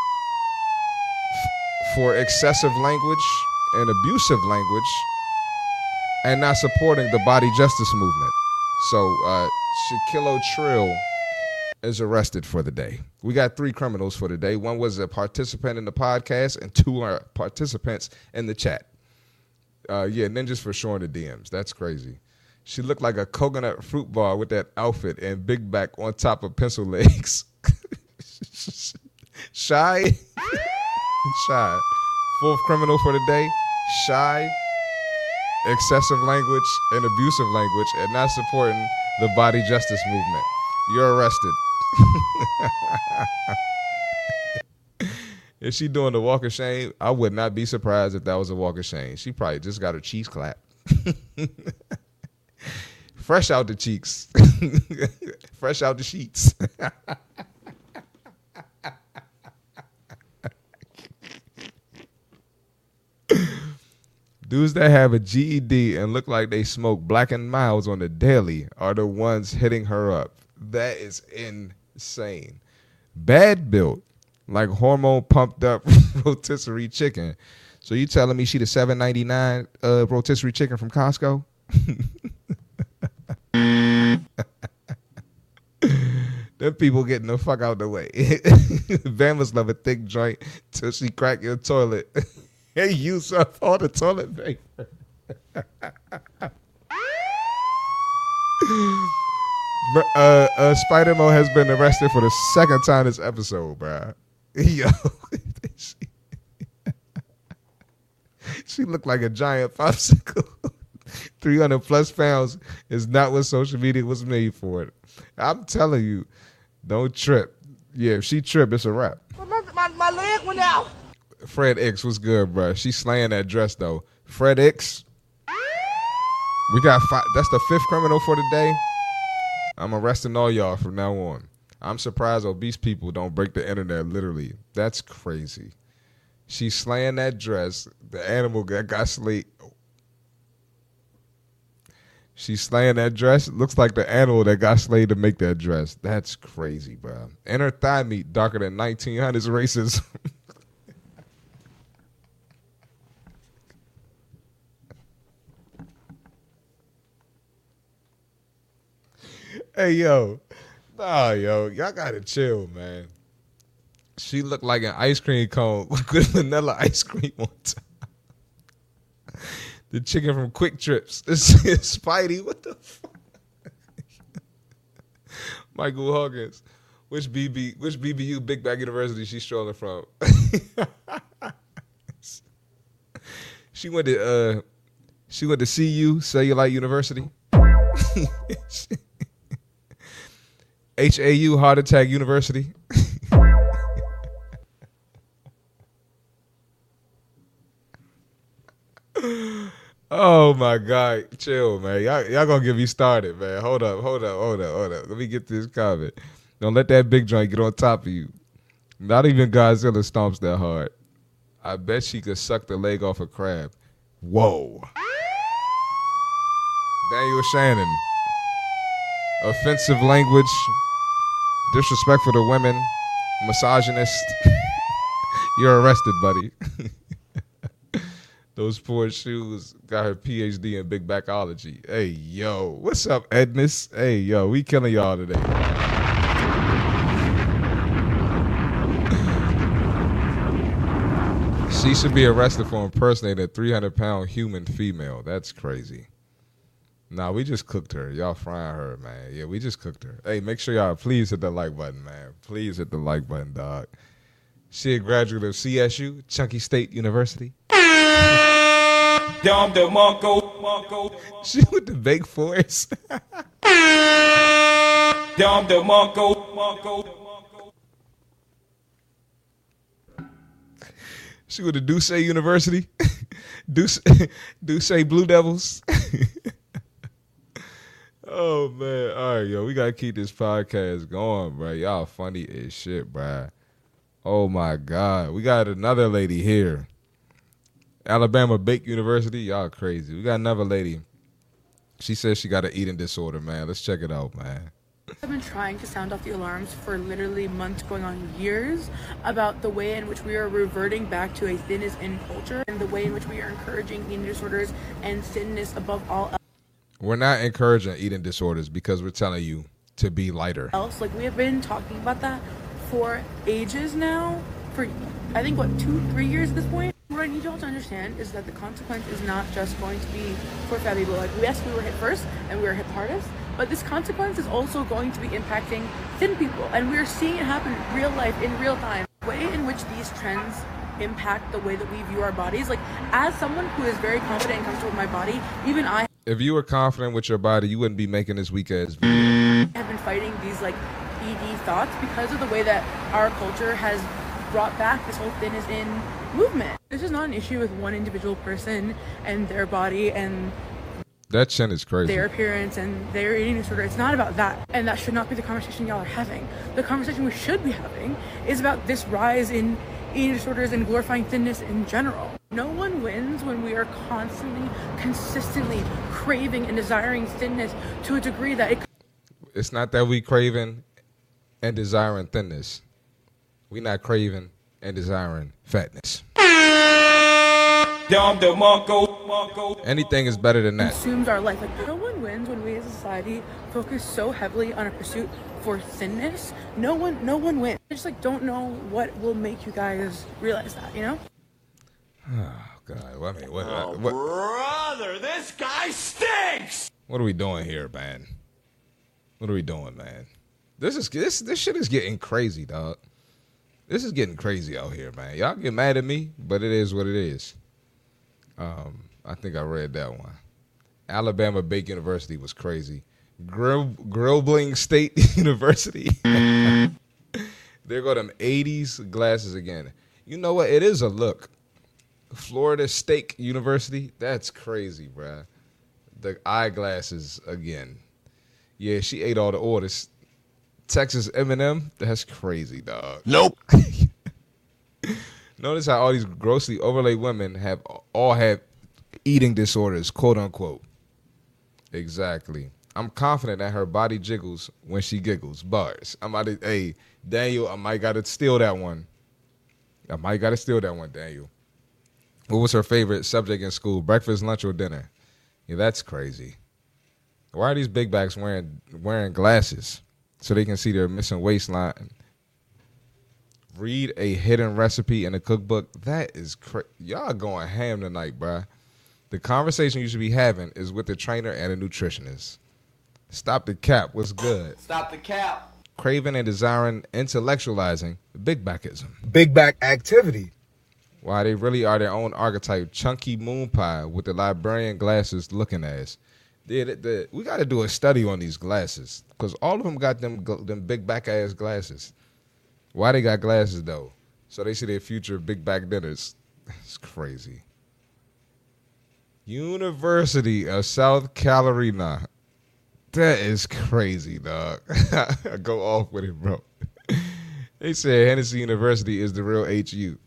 for excessive language and abusive language and not supporting the body justice movement. So Shakila Trill is arrested for the day. We got 3 criminals for the day. One was a participant in the podcast and 2 are participants in the chat. Ninjas for sure in the DMs. That's crazy. She looked like a coconut fruit bar with that outfit and big back on top of pencil legs. Shy. 4th criminal for the day. Shy. Excessive language and abusive language and not supporting the body justice movement. You're arrested. Is she doing the walk of shame? I would not be surprised if that was a walk of shame. She probably just got her cheeks clapped. Fresh out the cheeks. Fresh out the sheets. Dudes that have a GED and look like they smoke Black and Milds on the daily are the ones hitting her up. That is insane. Bad built, like hormone pumped up rotisserie chicken. So you telling me she the $7.99 rotisserie chicken from Costco? Them people getting the fuck out the way. Bama's love a thick joint till she crack your toilet. Hey, use up all the toilet paper. Spider-Mo has been arrested for the 2nd time this episode, bro. Yo, she looked like a giant popsicle. 300 plus pounds is not what social media was made for. I'm telling you, don't trip. Yeah, if she trip, it's a wrap. My leg went out. Fred X, what's good, bro? She's slaying that dress, though. Fred X. We got 5. That's the 5th criminal for the day. I'm arresting all y'all from now on. I'm surprised obese people don't break the internet, literally. That's crazy. She's slaying that dress. The animal that got slayed. She's slaying that dress. Looks like the animal that got slayed to make that dress. That's crazy, bro. And her thigh meat darker than 1900s racism. Hey, yo. Nah, yo. Y'all gotta chill, man. She looked like an ice cream cone with vanilla ice cream on top. The chicken from Quick Trips. This is Spidey. What the fuck? Michael Hawkins. Which BBU Big Back University she's strolling from? She went to CU, Cellulite University. HAU, Heart Attack University. Oh my God, chill, man. Y'all gonna get me started, man. Hold up. Let me get this comment. Don't let that big joint get on top of you. Not even Godzilla stomps that hard. I bet she could suck the leg off a crab. Whoa. Daniel Shannon. Offensive language. Disrespectful to women. Misogynist. You're arrested, buddy. Those poor shoes got her PhD in big backology. Hey, yo. What's up, Edness? Hey, yo. We killing y'all today. She should be arrested for impersonating a 300-pound human female. That's crazy. Nah, we just cooked her. Y'all frying her, man. Yeah, we just cooked her. Hey, make sure y'all please hit the like button, man. Please hit the like button, dog. She a graduate of CSU, Chunky State University. She with the Bake Forest. She with the Duce University. Duce Blue Devils. Oh, man. All right, yo. We got to keep this podcast going, bro. Y'all funny as shit, bro. Oh, my God. We got another lady here. Alabama Bake University. Y'all crazy. We got another lady. She says she got an eating disorder, man. Let's check it out, man. I've been trying to sound off the alarms for literally months, going on years, about the way in which we are reverting back to a thin is in culture and the way in which we are encouraging eating disorders and thinness above all else. We're not encouraging eating disorders because we're telling you to be lighter. Like, we have been talking about that for ages now, for I think, 2-3 years at this point. What I need y'all to understand is that the consequence is not just going to be for fat people. Like, yes, we were hit first and we were hit hardest, but this consequence is also going to be impacting thin people, and we're seeing it happen in real life, in real time. The way in which these trends impact the way that we view our bodies, like, as someone who is very confident and comfortable with my body, even I if you were confident with your body, you wouldn't be making this weak ass video. have been fighting these like ED thoughts because of the way that our culture has brought back this whole thin is in movement. This is not an issue with one individual person and their body and that chin is crazy. Their appearance and their eating disorder. It's not about that. And that should not be the conversation y'all are having. The conversation we should be having is about this rise in eating disorders and glorifying thinness in general. No one wins when we are constantly, consistently craving and desiring thinness to a degree that it's not that we craving and desiring thinness. We not craving and desiring fatness. Anything is better than that. Consumes our life. Like, no one wins when we as a society focus so heavily on a pursuit for thinness. No one wins. I just don't know what will make you guys realize that, you know? Oh God! Well, I mean, what, brother, this guy stinks. What are we doing here, man? What are we doing, man? This shit is getting crazy, dog. This is getting crazy out here, man. Y'all get mad at me, but it is what it is. I think I read that one. Alabama Bake University was crazy. Grobling State University. There go them 80s glasses again. You know what? It is a look. Florida State University. That's crazy, bruh. The eyeglasses again. Yeah, she ate all the orders. Texas M&M. That's crazy, dog. Nope. Notice how all these grossly overweight women all have eating disorders, quote unquote. Exactly. I'm confident that her body jiggles when she giggles. Bars. Hey, Daniel, I might gotta steal that one. Daniel. What was her favorite subject in school? Breakfast, lunch, or dinner? Yeah, that's crazy. Why are these big backs wearing glasses so they can see their missing waistline? Read a hidden recipe in a cookbook. That is crazy. Y'all going ham tonight, bruh. The conversation you should be having is with the trainer and a nutritionist. Stop the cap. What's good? Stop the cap. Craving and desiring, intellectualizing big backism. Big back activity. Why they really are their own archetype, chunky moon pie with the librarian glasses looking ass. We got to do a study on these glasses because all of them got them big back ass glasses. Why they got glasses though? So they see their future big back dinners. It's crazy. University of South Carolina. That is crazy, dog. Go off with it, bro. They said Hennessy University is the real HU.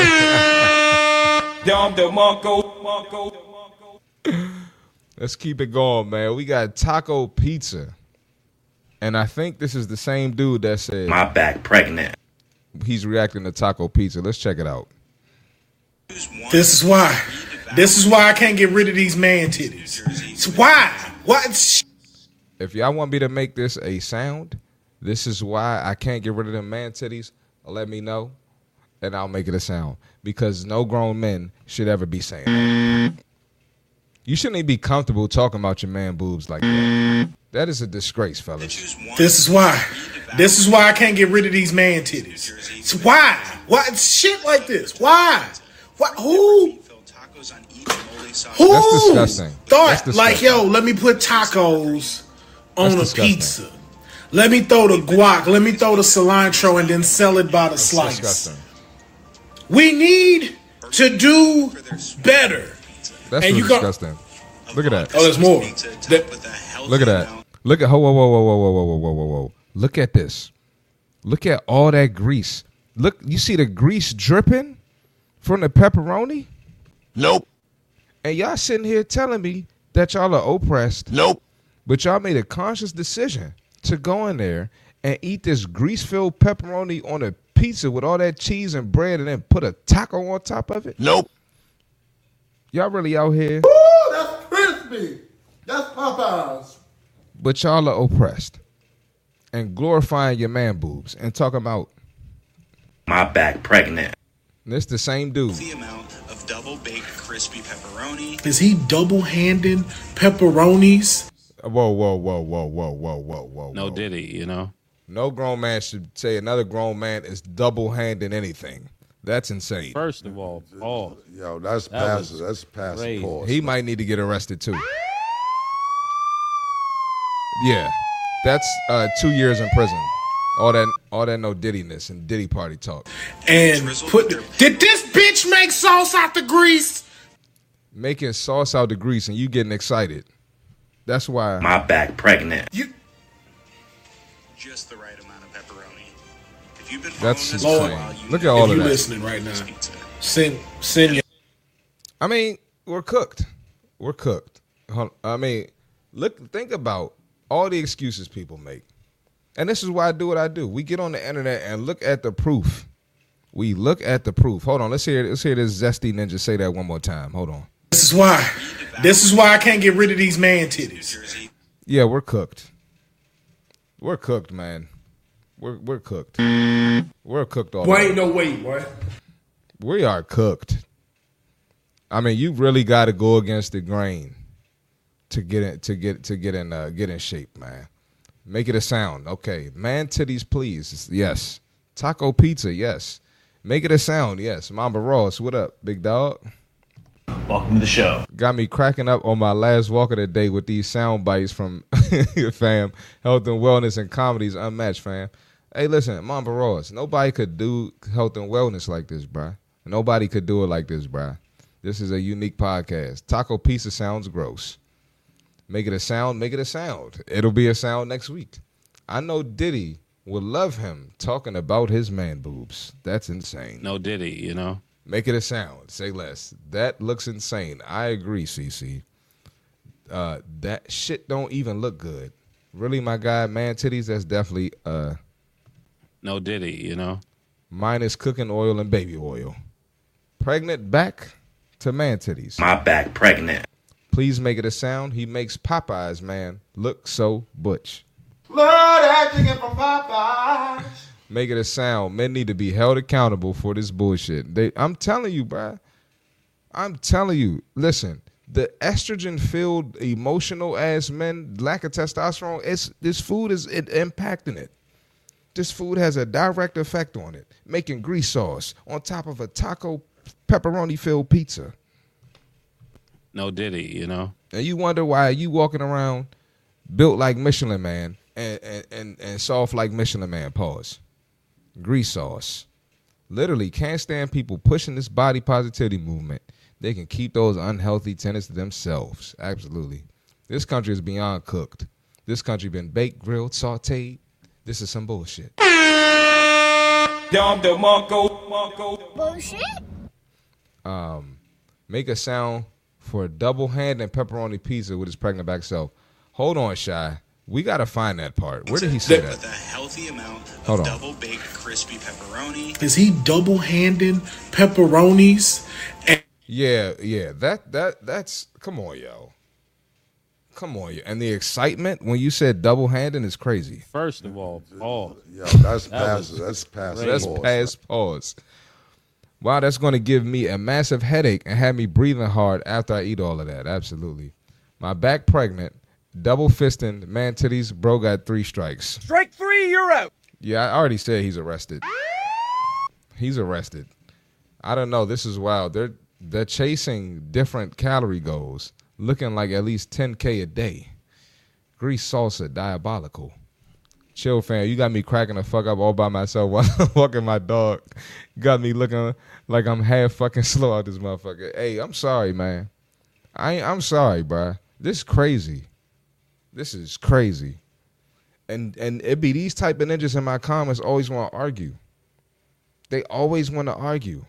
Let's keep it going, man. We got Taco Pizza. And I think this is the same dude that said, my back pregnant. He's reacting to Taco Pizza. Let's check it out. This is why. This is why I can't get rid of these man titties. It's why. What? If y'all want me to make this a sound, this is why I can't get rid of them man titties, let me know, and I'll make it a sound. Because no grown men should ever be saying that. You shouldn't even be comfortable talking about your man boobs like that. That is a disgrace, fellas. This is why. This is why I can't get rid of these man titties. It's why. What? Shit like this. Why? What? Who? Who? That's disgusting. Thought like, yo, let me put tacos on a pizza. Let me throw the guac. Let me throw the cilantro and then sell it by the slice. Disgusting. We need to do better. That's disgusting. Look at that. Oh, there's more. Look at that. Look at whoa. Look at this. Look at all that grease. Look, you see the grease dripping from the pepperoni? Nope. And y'all sitting here telling me that y'all are oppressed. Nope. But y'all made a conscious decision to go in there and eat this grease-filled pepperoni on a pizza with all that cheese and bread and then put a taco on top of it? Nope. Y'all really out here? Ooh, that's crispy. That's Popeyes. But y'all are oppressed and glorifying your man boobs and talking about my back pregnant. This the same dude. The amount of double-baked crispy pepperoni. Is he double-handing pepperonis? Whoa. No Diddy, you know? No grown man should say another grown man is double-handing anything. That's insane. First of all, Paul. Yo, that's passive. That's passive. Pause. He might need to get arrested too. Yeah, that's 2 years in prison. All that no Diddy-ness and Diddy party talk. And did this bitch make sauce out the grease? Making sauce out the grease and you getting excited. That's why my back pregnant. Just the right amount of pepperoni. If you've been that's this insane. Look at all of that. If you listening right now, send your. I mean, we're cooked. We're cooked. I mean, think about all the excuses people make. And this is why I do what I do. We get on the internet and look at the proof. We look at the proof. Hold on. Let's hear this zesty ninja say that one more time. Hold on. This is why. This is why I can't get rid of these man titties. Yeah, we're cooked. We're cooked, man. We're cooked. We're cooked all. Boy, ain't no way, boy. We are cooked. I mean, you really got to go against the grain to get in shape, man. Make it a sound, okay? Man titties, please, yes. Taco pizza, yes. Make it a sound, yes. Mamba Ross, what up, big dog? Welcome to the show. Got me cracking up on my last walk of the day with these sound bites from fam. Health and wellness and comedies unmatched, fam. Hey, listen, Mamba Ross, nobody could do health and wellness like this, bruh. Nobody could do it like this, bruh. This is a unique podcast. Taco pizza sounds gross. Make it a sound, make it a sound. It'll be a sound next week. I know Diddy would love him talking about his man boobs. That's insane. No Diddy, you know. Make it a sound. Say less. That looks insane. I agree, CC. That shit don't even look good. Really, my guy, man titties, that's definitely no Diddy, you know. Minus cooking oil and baby oil. Pregnant back to man titties. My back pregnant. Please make it a sound. He makes Popeyes, man, look so butch. Lord, that chicken from Popeyes. Make it a sound. Men need to be held accountable for this bullshit. I'm telling you, bruh. I'm telling you. Listen, the estrogen-filled, emotional-ass men, lack of testosterone, this food is impacting it. This food has a direct effect on it. Making grease sauce on top of a taco pepperoni-filled pizza. No Diddy, you know. And you wonder why you walking around built like Michelin Man and soft like Michelin Man. Pause. Grease sauce. Literally can't stand people pushing this body positivity movement. They can keep those unhealthy tenets to themselves. Absolutely. This country is beyond cooked. This country been baked, grilled, sauteed. This is some bullshit. Bullshit? Make a sound for a double hand and pepperoni pizza with his pregnant back self. Hold on, Shy. We got to find that part. Where did he say that? With a healthy amount of Hold on. double-baked crispy pepperoni. Is he double-handing pepperonis? Yeah. That's come on, yo. Come on, yo. And the excitement when you said double-handing is crazy. First of all, pause. Yo, that's past pause. Wow, that's going to give me a massive headache and have me breathing hard after I eat all of that. Absolutely. My back pregnant, double fisting, man titties, bro got 3 strikes. Strike 3, you're out. Yeah, I already said he's arrested. He's arrested. I don't know. This is wild. They're chasing different calorie goals, looking like at least 10K a day. Grease salsa, diabolical. Chill, fam. You got me cracking the fuck up all by myself while I'm walking my dog. Got me looking like I'm half fucking slow out this motherfucker. Hey, I'm sorry, man. I'm sorry, bruh. This is crazy. This is crazy. And it be these type of ninjas in my comments always want to argue. They always want to argue.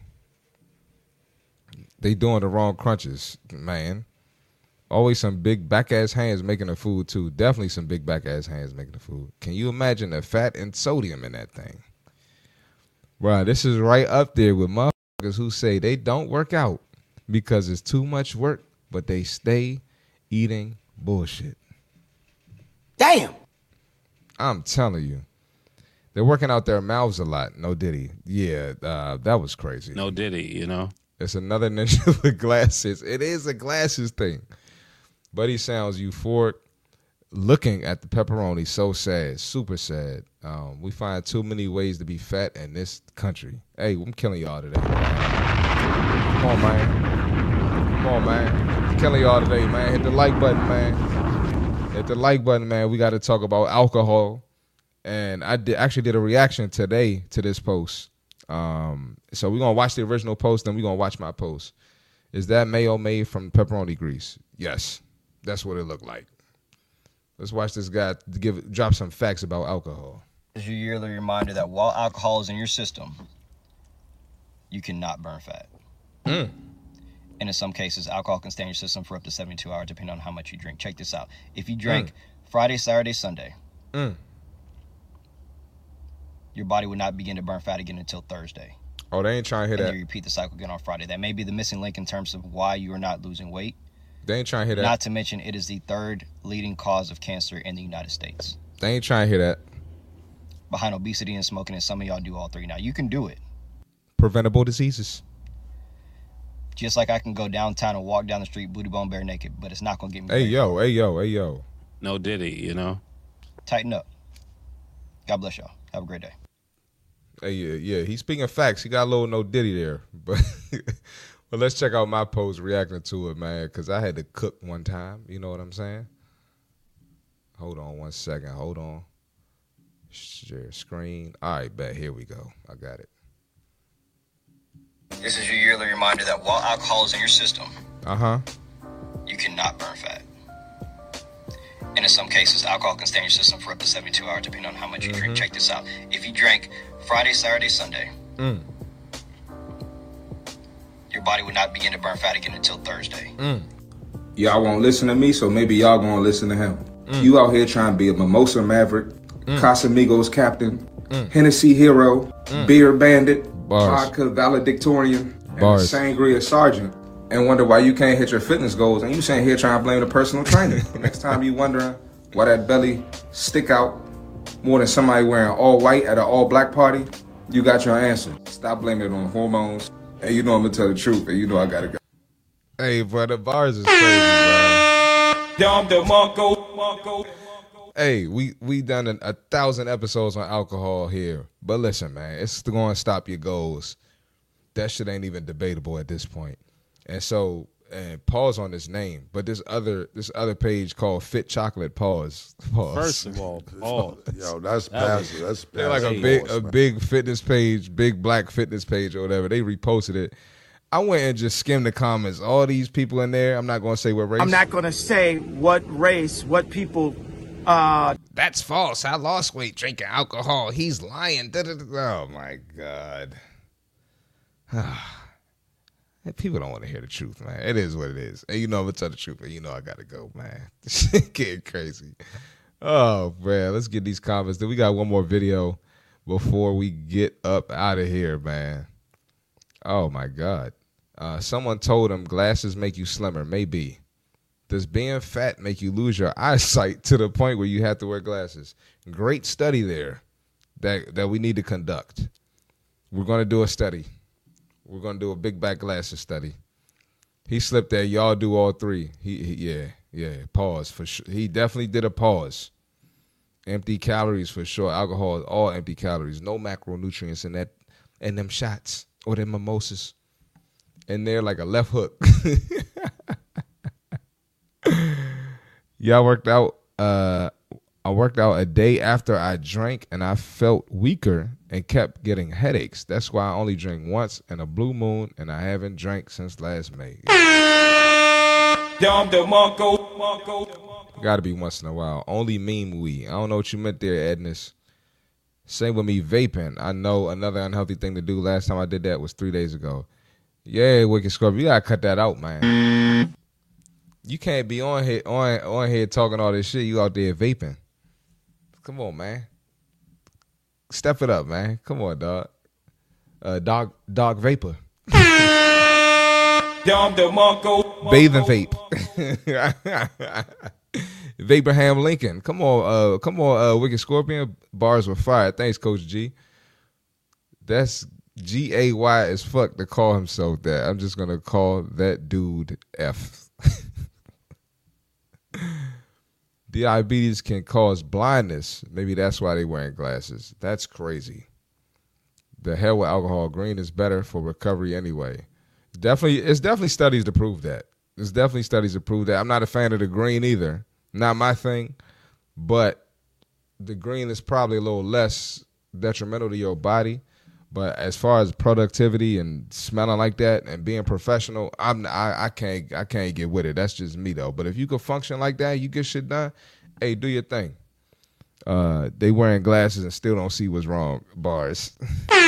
They doing the wrong crunches, man. Always some big back-ass hands making the food, too. Definitely some big back-ass hands making the food. Can you imagine the fat and sodium in that thing? Bruh, this is right up there with motherfuckers who say they don't work out because it's too much work, but they stay eating bullshit. Damn. I'm telling you. They're working out their mouths a lot. No Diddy. Yeah, that was crazy. No Diddy, you know. It's another ninja with glasses. It is a glasses thing. But he sounds euphoric. Looking at the pepperoni, so sad, super sad. We find too many ways to be fat in this country. Hey, I'm killing y'all today. Come on, man. I'm killing y'all today, man. Hit the like button, man. Hit the like button, man. We got to talk about alcohol. And I actually did a reaction today to this post. So we're going to watch the original post, then we're going to watch my post. Is that mayo made from pepperoni grease? Yes. That's what it looked like. Let's watch this guy drop some facts about alcohol. This is your yearly reminder that while alcohol is in your system, you cannot burn fat. And in some cases, alcohol can stay in your system for up to 72 hours, depending on how much you drink. Check this out. If you drink Friday, Saturday, Sunday, your body would not begin to burn fat again until Thursday. Oh, they ain't trying to hear that. And you repeat the cycle again on Friday. That may be the missing link in terms of why you are not losing weight. They ain't trying to hear that. Not to mention, it is the 3rd leading cause of cancer in the United States. They ain't trying to hear that. Behind obesity and smoking, and some of y'all do all 3 now. You can do it. Preventable diseases. Just like I can go downtown and walk down the street booty bone bare naked, but it's not going to get me. Hey, yo. No Diddy, you know. Tighten up. God bless y'all. Have a great day. Hey, yeah. He's speaking facts. He got a little no Diddy there. But let's check out my post reacting to it, man, because I had to cook one time. You know what I'm saying? Hold on 1 second. Hold on. Share screen. All right, bet. Here we go. I got it. This is your yearly reminder that while alcohol is in your system, Uh-huh. you cannot burn fat. And in some cases, alcohol can stay in your system for up to 72 hours, depending on how much you drink. Check this out. If you drank Friday, Saturday, Sunday, your body would not begin to burn fat again until Thursday. Y'all won't listen to me, so maybe y'all gonna listen to him. You out here trying to be a Mimosa Maverick, Casamigos Captain, Hennessy Hero, Beer Bandit, Vodka Valedictorian, and Sangria Sergeant, and wonder why you can't hit your fitness goals, and you sitting here trying to blame the personal trainer. Next time you wondering why that belly stick out more than somebody wearing all white at an all black party, you got your answer. Stop blaming it on hormones. And you know I'm gonna tell the truth, and you know I gotta go. Hey, bro, the bars is crazy, bro. Hey, we done 1,000 episodes on alcohol here, but listen, man, it's going to stop your goals. That shit ain't even debatable at this point. And so, and pause on this name, but this other page called Fit Chocolate Pause. First of all, pause. Yo, that's passive. That's they're like a big fitness page, big black fitness page or whatever. They reposted it. I went and just skimmed the comments. All these people in there. I'm not going to say what race. I'm not going to say what race, what people. That's false. I lost weight drinking alcohol. He's lying. Oh my God. People don't want to hear the truth, man. It is what it is. And you know I'm going to tell the truth, and you know I got to go, man. This shit getting crazy. Oh, man. Let's get these comments. Then we got one more video before we get up out of here, man. Oh, my God. Someone told him glasses make you slimmer. Maybe. Does being fat make you lose your eyesight to the point where you have to wear glasses? Great study there that we need to conduct. We're going to do a study. We're going to do a big back glasses study. He slipped there. Y'all do all three. Yeah. Pause for sure. He definitely did a pause. Empty calories for sure. Alcohol is all empty calories. No macronutrients in them shots or them mimosas. And they're like a left hook. Y'all worked out. I worked out a day after I drank, and I felt weaker and kept getting headaches. That's why I only drink once in a blue moon, and I haven't drank since last May. Gotta be once in a while. Only meme we. I don't know what you meant there, Edness. Same with me vaping. I know another unhealthy thing to do. Last time I did that was 3 days ago. Yeah, Wicked Scorpio, you gotta cut that out, man. You can't be on here talking all this shit. You out there vaping. Come on, man. Step it up, man. Come on, dog. Dog vapor. Bathing vape. Abraham Lincoln. Come on, Wicked Scorpion. Bars were fired. Thanks, Coach G. That's GAY as fuck to call himself that. I'm just gonna call that dude F. Diabetes can cause blindness. Maybe that's why they wearing glasses. That's crazy. The hell with alcohol. Green is better for recovery anyway. It's definitely studies to prove that. I'm not a fan of the green either. Not my thing. But the green is probably a little less detrimental to your body. But as far as productivity and smelling like that and being professional, I can't get with it. That's just me though. But if you can function like that, you get shit done. Hey, do your thing. They wearing glasses and still don't see what's wrong. Bars. Take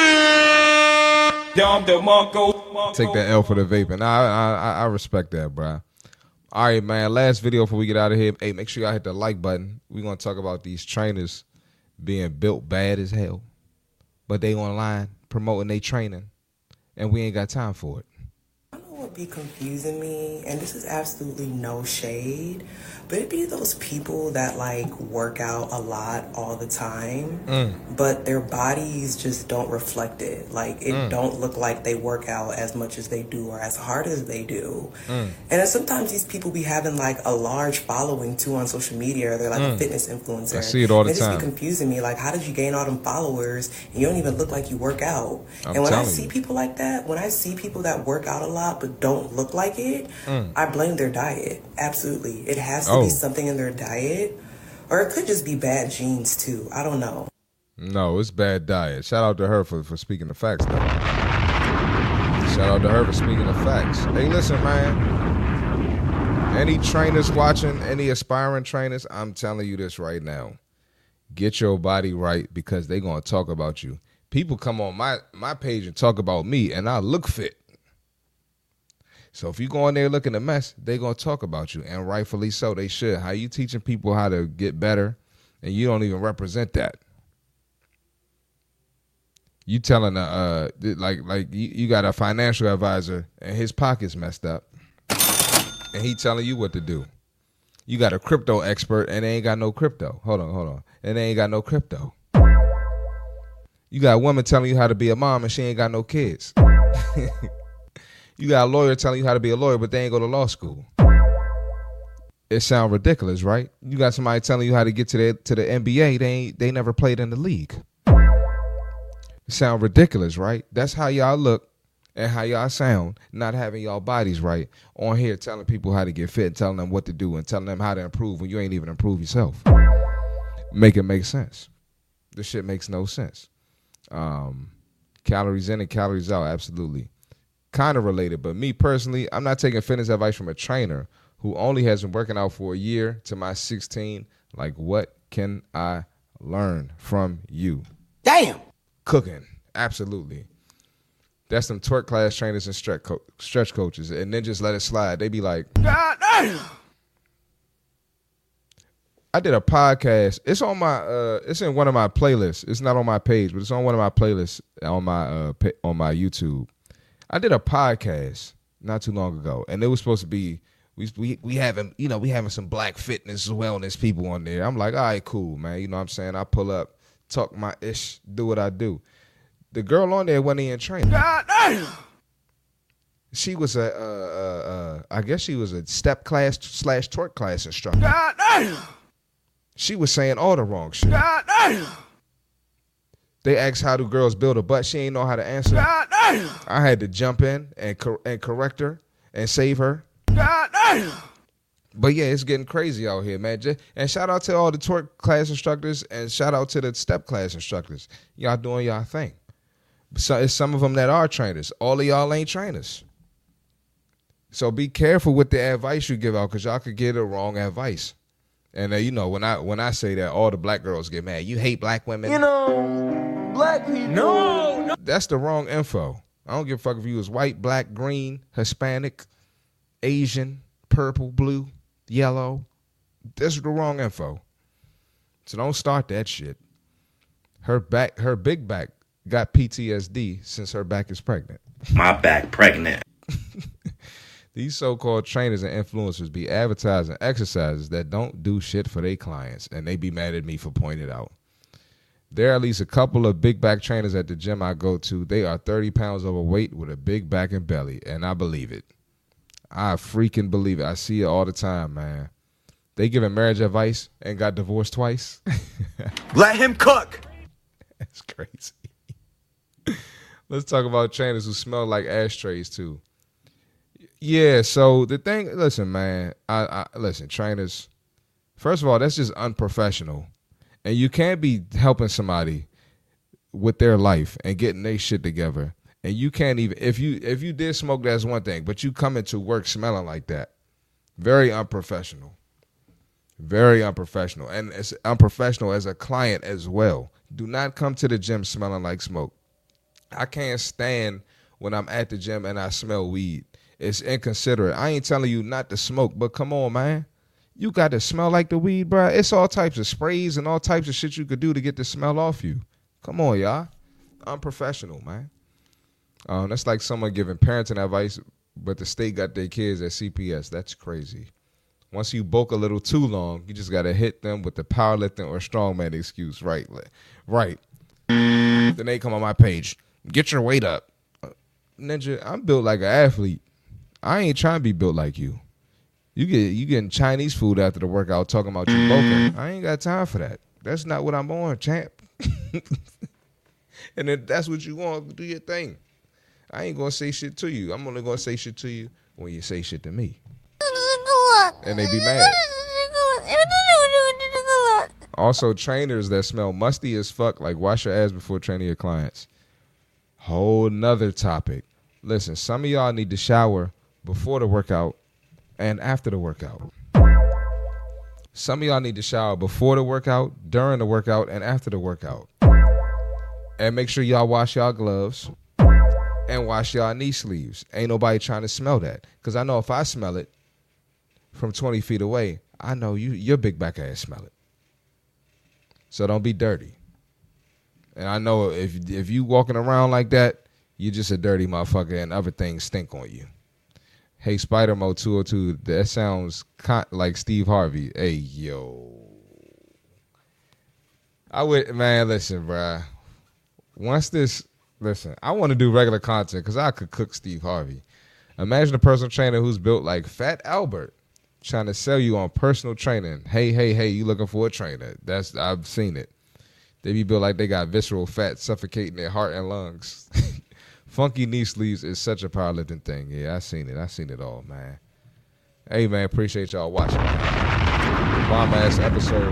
that L for the vaping. I respect that, bro. All right, man. Last video before we get out of here. Hey, make sure y'all hit the like button. We're gonna talk about these trainers being built bad as hell. But they online promoting their training, and we ain't got time for it. I know what would be confusing me, and this is absolutely no shade, but it'd be those people that like work out a lot all the time, but their bodies just don't reflect it. Like it don't look like they work out as much as they do or as hard as they do. And then sometimes these people be having like a large following too on social media, or they're like a fitness influencer. I see it all the time. It just be confusing me. Like, how did you gain all them followers and you don't even look like you work out? And when I see people like that, when I see people that work out a lot but don't look like it, I blame their diet. Absolutely. It has to be something in their diet, or it could just be bad genes too. I don't know. No, it's bad diet. Shout out to her for speaking the facts, though. Shout out to her for speaking the facts. Hey, listen, man. Any trainers watching, any aspiring trainers, I'm telling you this right now. Get your body right because they're going to talk about you. People come on my page and talk about me, and I look fit. So if you go in there looking a mess, they're going to talk about you, and rightfully so. They should. How you teaching people how to get better, and you don't even represent that? You telling you got a financial advisor, and his pocket's messed up, and he telling you what to do. You got a crypto expert, and they ain't got no crypto. Hold on. And they ain't got no crypto. You got a woman telling you how to be a mom, and she ain't got no kids. You got a lawyer telling you how to be a lawyer, but they ain't go to law school. It sounds ridiculous, right? You got somebody telling you how to get to the NBA. They never played in the league. It sounds ridiculous, right? That's how y'all look and how y'all sound, not having y'all bodies right on here, telling people how to get fit, telling them what to do, and telling them how to improve when you ain't even improve yourself. Make it make sense. This shit makes no sense. Calories in and calories out, absolutely. Kind of related, but me personally, I'm not taking fitness advice from a trainer who only has been working out for a year to my 16. Like, what can I learn from you? Damn. Cooking, absolutely. That's some twerk class trainers and stretch coaches, and then just let it slide. They be like, God damn. I did a podcast. It's on my. It's in one of my playlists. It's not on my page, but it's on one of my playlists on my YouTube. I did a podcast not too long ago, and it was supposed to be we having some black fitness wellness people on there. I'm like, all right, cool, man. You know what I'm saying? I pull up, talk my ish, do what I do. The girl on there wasn't even training. God damn. She was I guess she was a step class / twerk class instructor. God damn. She was saying all the wrong shit. God damn. They asked how do girls build a butt. She ain't know how to answer. God damn. I had to jump in and correct her and save her. God damn. But yeah, it's getting crazy out here, man. And shout out to all the twerk class instructors and shout out to the step class instructors. Y'all doing y'all thing. So it's some of them that are trainers. All of y'all ain't trainers. So be careful with the advice you give out because y'all could get the wrong advice. And when I say that, all the black girls get mad. You hate black women. Black people. No. That's the wrong info. I don't give a fuck if you was white, black, green, Hispanic, Asian, purple, blue, yellow. That's the wrong info. So don't start that shit. Her big back got PTSD since her back is pregnant. My back pregnant. These so-called trainers and influencers be advertising exercises that don't do shit for their clients, and they be mad at me for pointing it out. There are at least a couple of big back trainers at the gym I go to. They are 30 pounds overweight with a big back and belly, and I believe it. I freaking believe it. I see it all the time, man. They giving marriage advice and got divorced twice. Let him cook. That's crazy. Let's talk about trainers who smell like ashtrays, too. Yeah, so the thing, listen, man, listen, trainers, first of all, that's just unprofessional. And you can't be helping somebody with their life and getting their shit together. And you can't even, if you did smoke, that's one thing, but you come into work smelling like that. Very unprofessional. Very unprofessional. And it's unprofessional as a client as well. Do not come to the gym smelling like smoke. I can't stand when I'm at the gym and I smell weed. It's inconsiderate. I ain't telling you not to smoke, but come on, man. You got to smell like the weed, bro. It's all types of sprays and all types of shit you could do to get the smell off you. Come on, y'all. Unprofessional, man. That's like someone giving parenting advice, but the state got their kids at CPS. That's crazy. Once you bulk a little too long, you just got to hit them with the powerlifting or strongman excuse. Right. Then they come on my page. Get your weight up. Ninja, I'm built like an athlete. I ain't trying to be built like you. You getting Chinese food after the workout talking about you bulking. I ain't got time for that. That's not what I'm on, champ. And if that's what you want, do your thing. I ain't going to say shit to you. I'm only going to say shit to you when you say shit to me. And they be mad. Also, trainers that smell musty as fuck, like wash your ass before training your clients. Whole nother topic. Listen, some of y'all need to shower before the workout and after the workout. Some of y'all need to shower before the workout, during the workout, and after the workout. And make sure y'all wash y'all gloves and wash y'all knee sleeves. Ain't nobody trying to smell that. Because I know if I smell it from 20 feet away, I know your big back ass smell it. So don't be dirty. And I know if you walking around like that, you're just a dirty motherfucker and other things stink on you. Hey, Spider Mo 202, that sounds like Steve Harvey. Hey, yo. Listen, bruh. Listen, I want to do regular content because I could cook Steve Harvey. Imagine a personal trainer who's built like Fat Albert trying to sell you on personal training. Hey, you looking for a trainer. I've seen it. They be built like they got visceral fat suffocating their heart and lungs. Funky knee sleeves is such a powerlifting thing. Yeah, I seen it all, man. Hey, man, appreciate y'all watching. Bomb ass episode,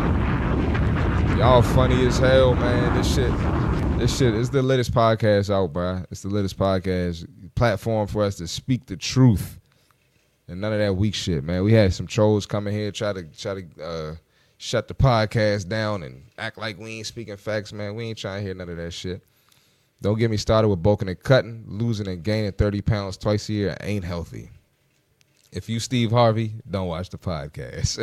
man. Y'all funny as hell, man. This shit is the latest podcast out, bro. It's the latest podcast platform for us to speak the truth and none of that weak shit, man. We had some trolls coming here try to shut the podcast down and act like we ain't speaking facts, man. We ain't trying to hear none of that shit. Don't get me started with bulking and cutting. Losing and gaining 30 pounds twice a year ain't healthy. If you Steve Harvey, don't watch the podcast.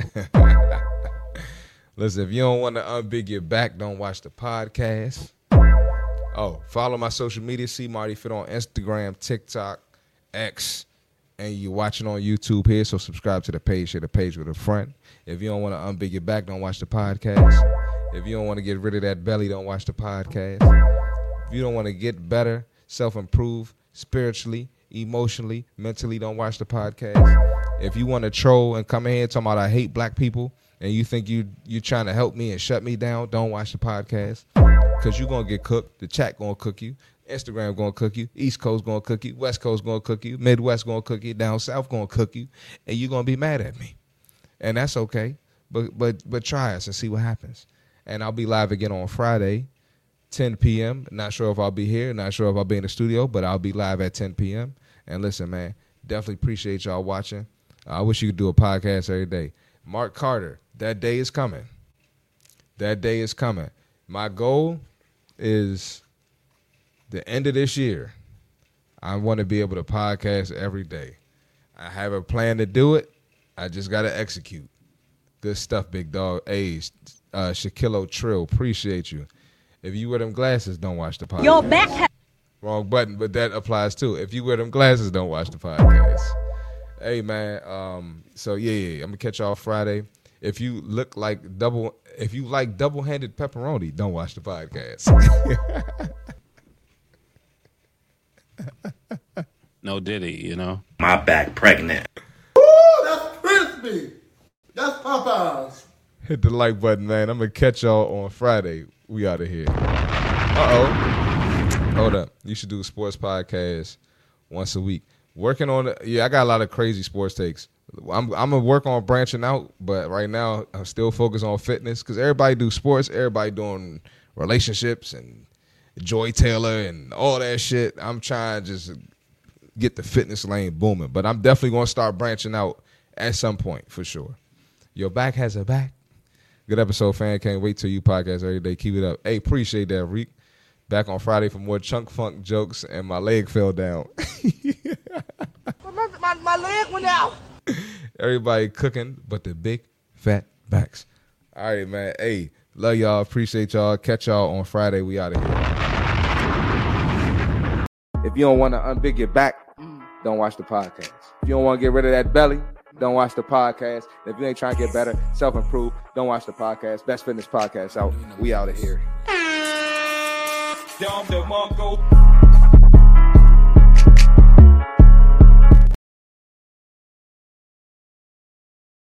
Listen, if you don't want to unbig your back, don't watch the podcast. Oh, follow my social media. See Marty Fit on Instagram, TikTok, X, and you're watching on YouTube here, so subscribe to the page. Share the page with a friend. If you don't want to unbig your back, don't watch the podcast. If you don't want to get rid of that belly, don't watch the podcast. If you don't want to get better, self-improve spiritually, emotionally, mentally, don't watch the podcast. If you want to troll and come in here talking about I hate black people and you think you're trying to help me and shut me down, don't watch the podcast. Because you're going to get cooked. The chat going to cook you. Instagram going to cook you. East Coast going to cook you. West Coast going to cook you. Midwest going to cook you. Down South going to cook you. And you're going to be mad at me. And that's okay. But try us and see what happens. And I'll be live again on Friday, 10 p.m. Not sure if I'll be here. Not sure if I'll be in the studio. But I'll be live at 10 p.m. And listen, man, definitely appreciate y'all watching. I wish you could do a podcast every day. Mark Carter, that day is coming. That day is coming. My goal is the end of this year. I want to be able to podcast every day. I have a plan to do it. I just got to execute. Good stuff, big dog. Hey, Shaquille Trill, appreciate you. If you wear them glasses, don't watch the podcast. Your back. Wrong button, but that applies too. If you wear them glasses, don't watch the podcast. Hey, man. So yeah, I'm gonna catch y'all Friday. If you like double-handed pepperoni, don't watch the podcast. No Diddy, you know. My back pregnant. Woo, that's crispy. That's Popeyes. Hit the like button, man. I'm gonna catch y'all on Friday. We out of here. Hold up. You should do a sports podcast once a week. Working on it. Yeah, I got a lot of crazy sports takes. I'm gonna work on branching out, but right now I'm still focused on fitness because everybody do sports, everybody doing relationships and Joy Taylor and all that shit. I'm trying to just get the fitness lane booming, but I'm definitely gonna start branching out at some point for sure. Your back has a back. Good episode, fan. Can't wait till you podcast every day. Keep it up. Hey, appreciate that, Reek. Back on Friday for more Chunk Funk jokes, and my leg fell down. my leg went out. Everybody cooking, but the big fat backs. All right, man. Hey, love y'all. Appreciate y'all. Catch y'all on Friday. We out of here. If you don't want to unbig your back, don't watch the podcast. If you don't want to get rid of that belly, don't watch the podcast. If you ain't trying to get better, self-improve, don't watch the podcast. Best Fitness Podcast out. We out of here. Dom DeMarco.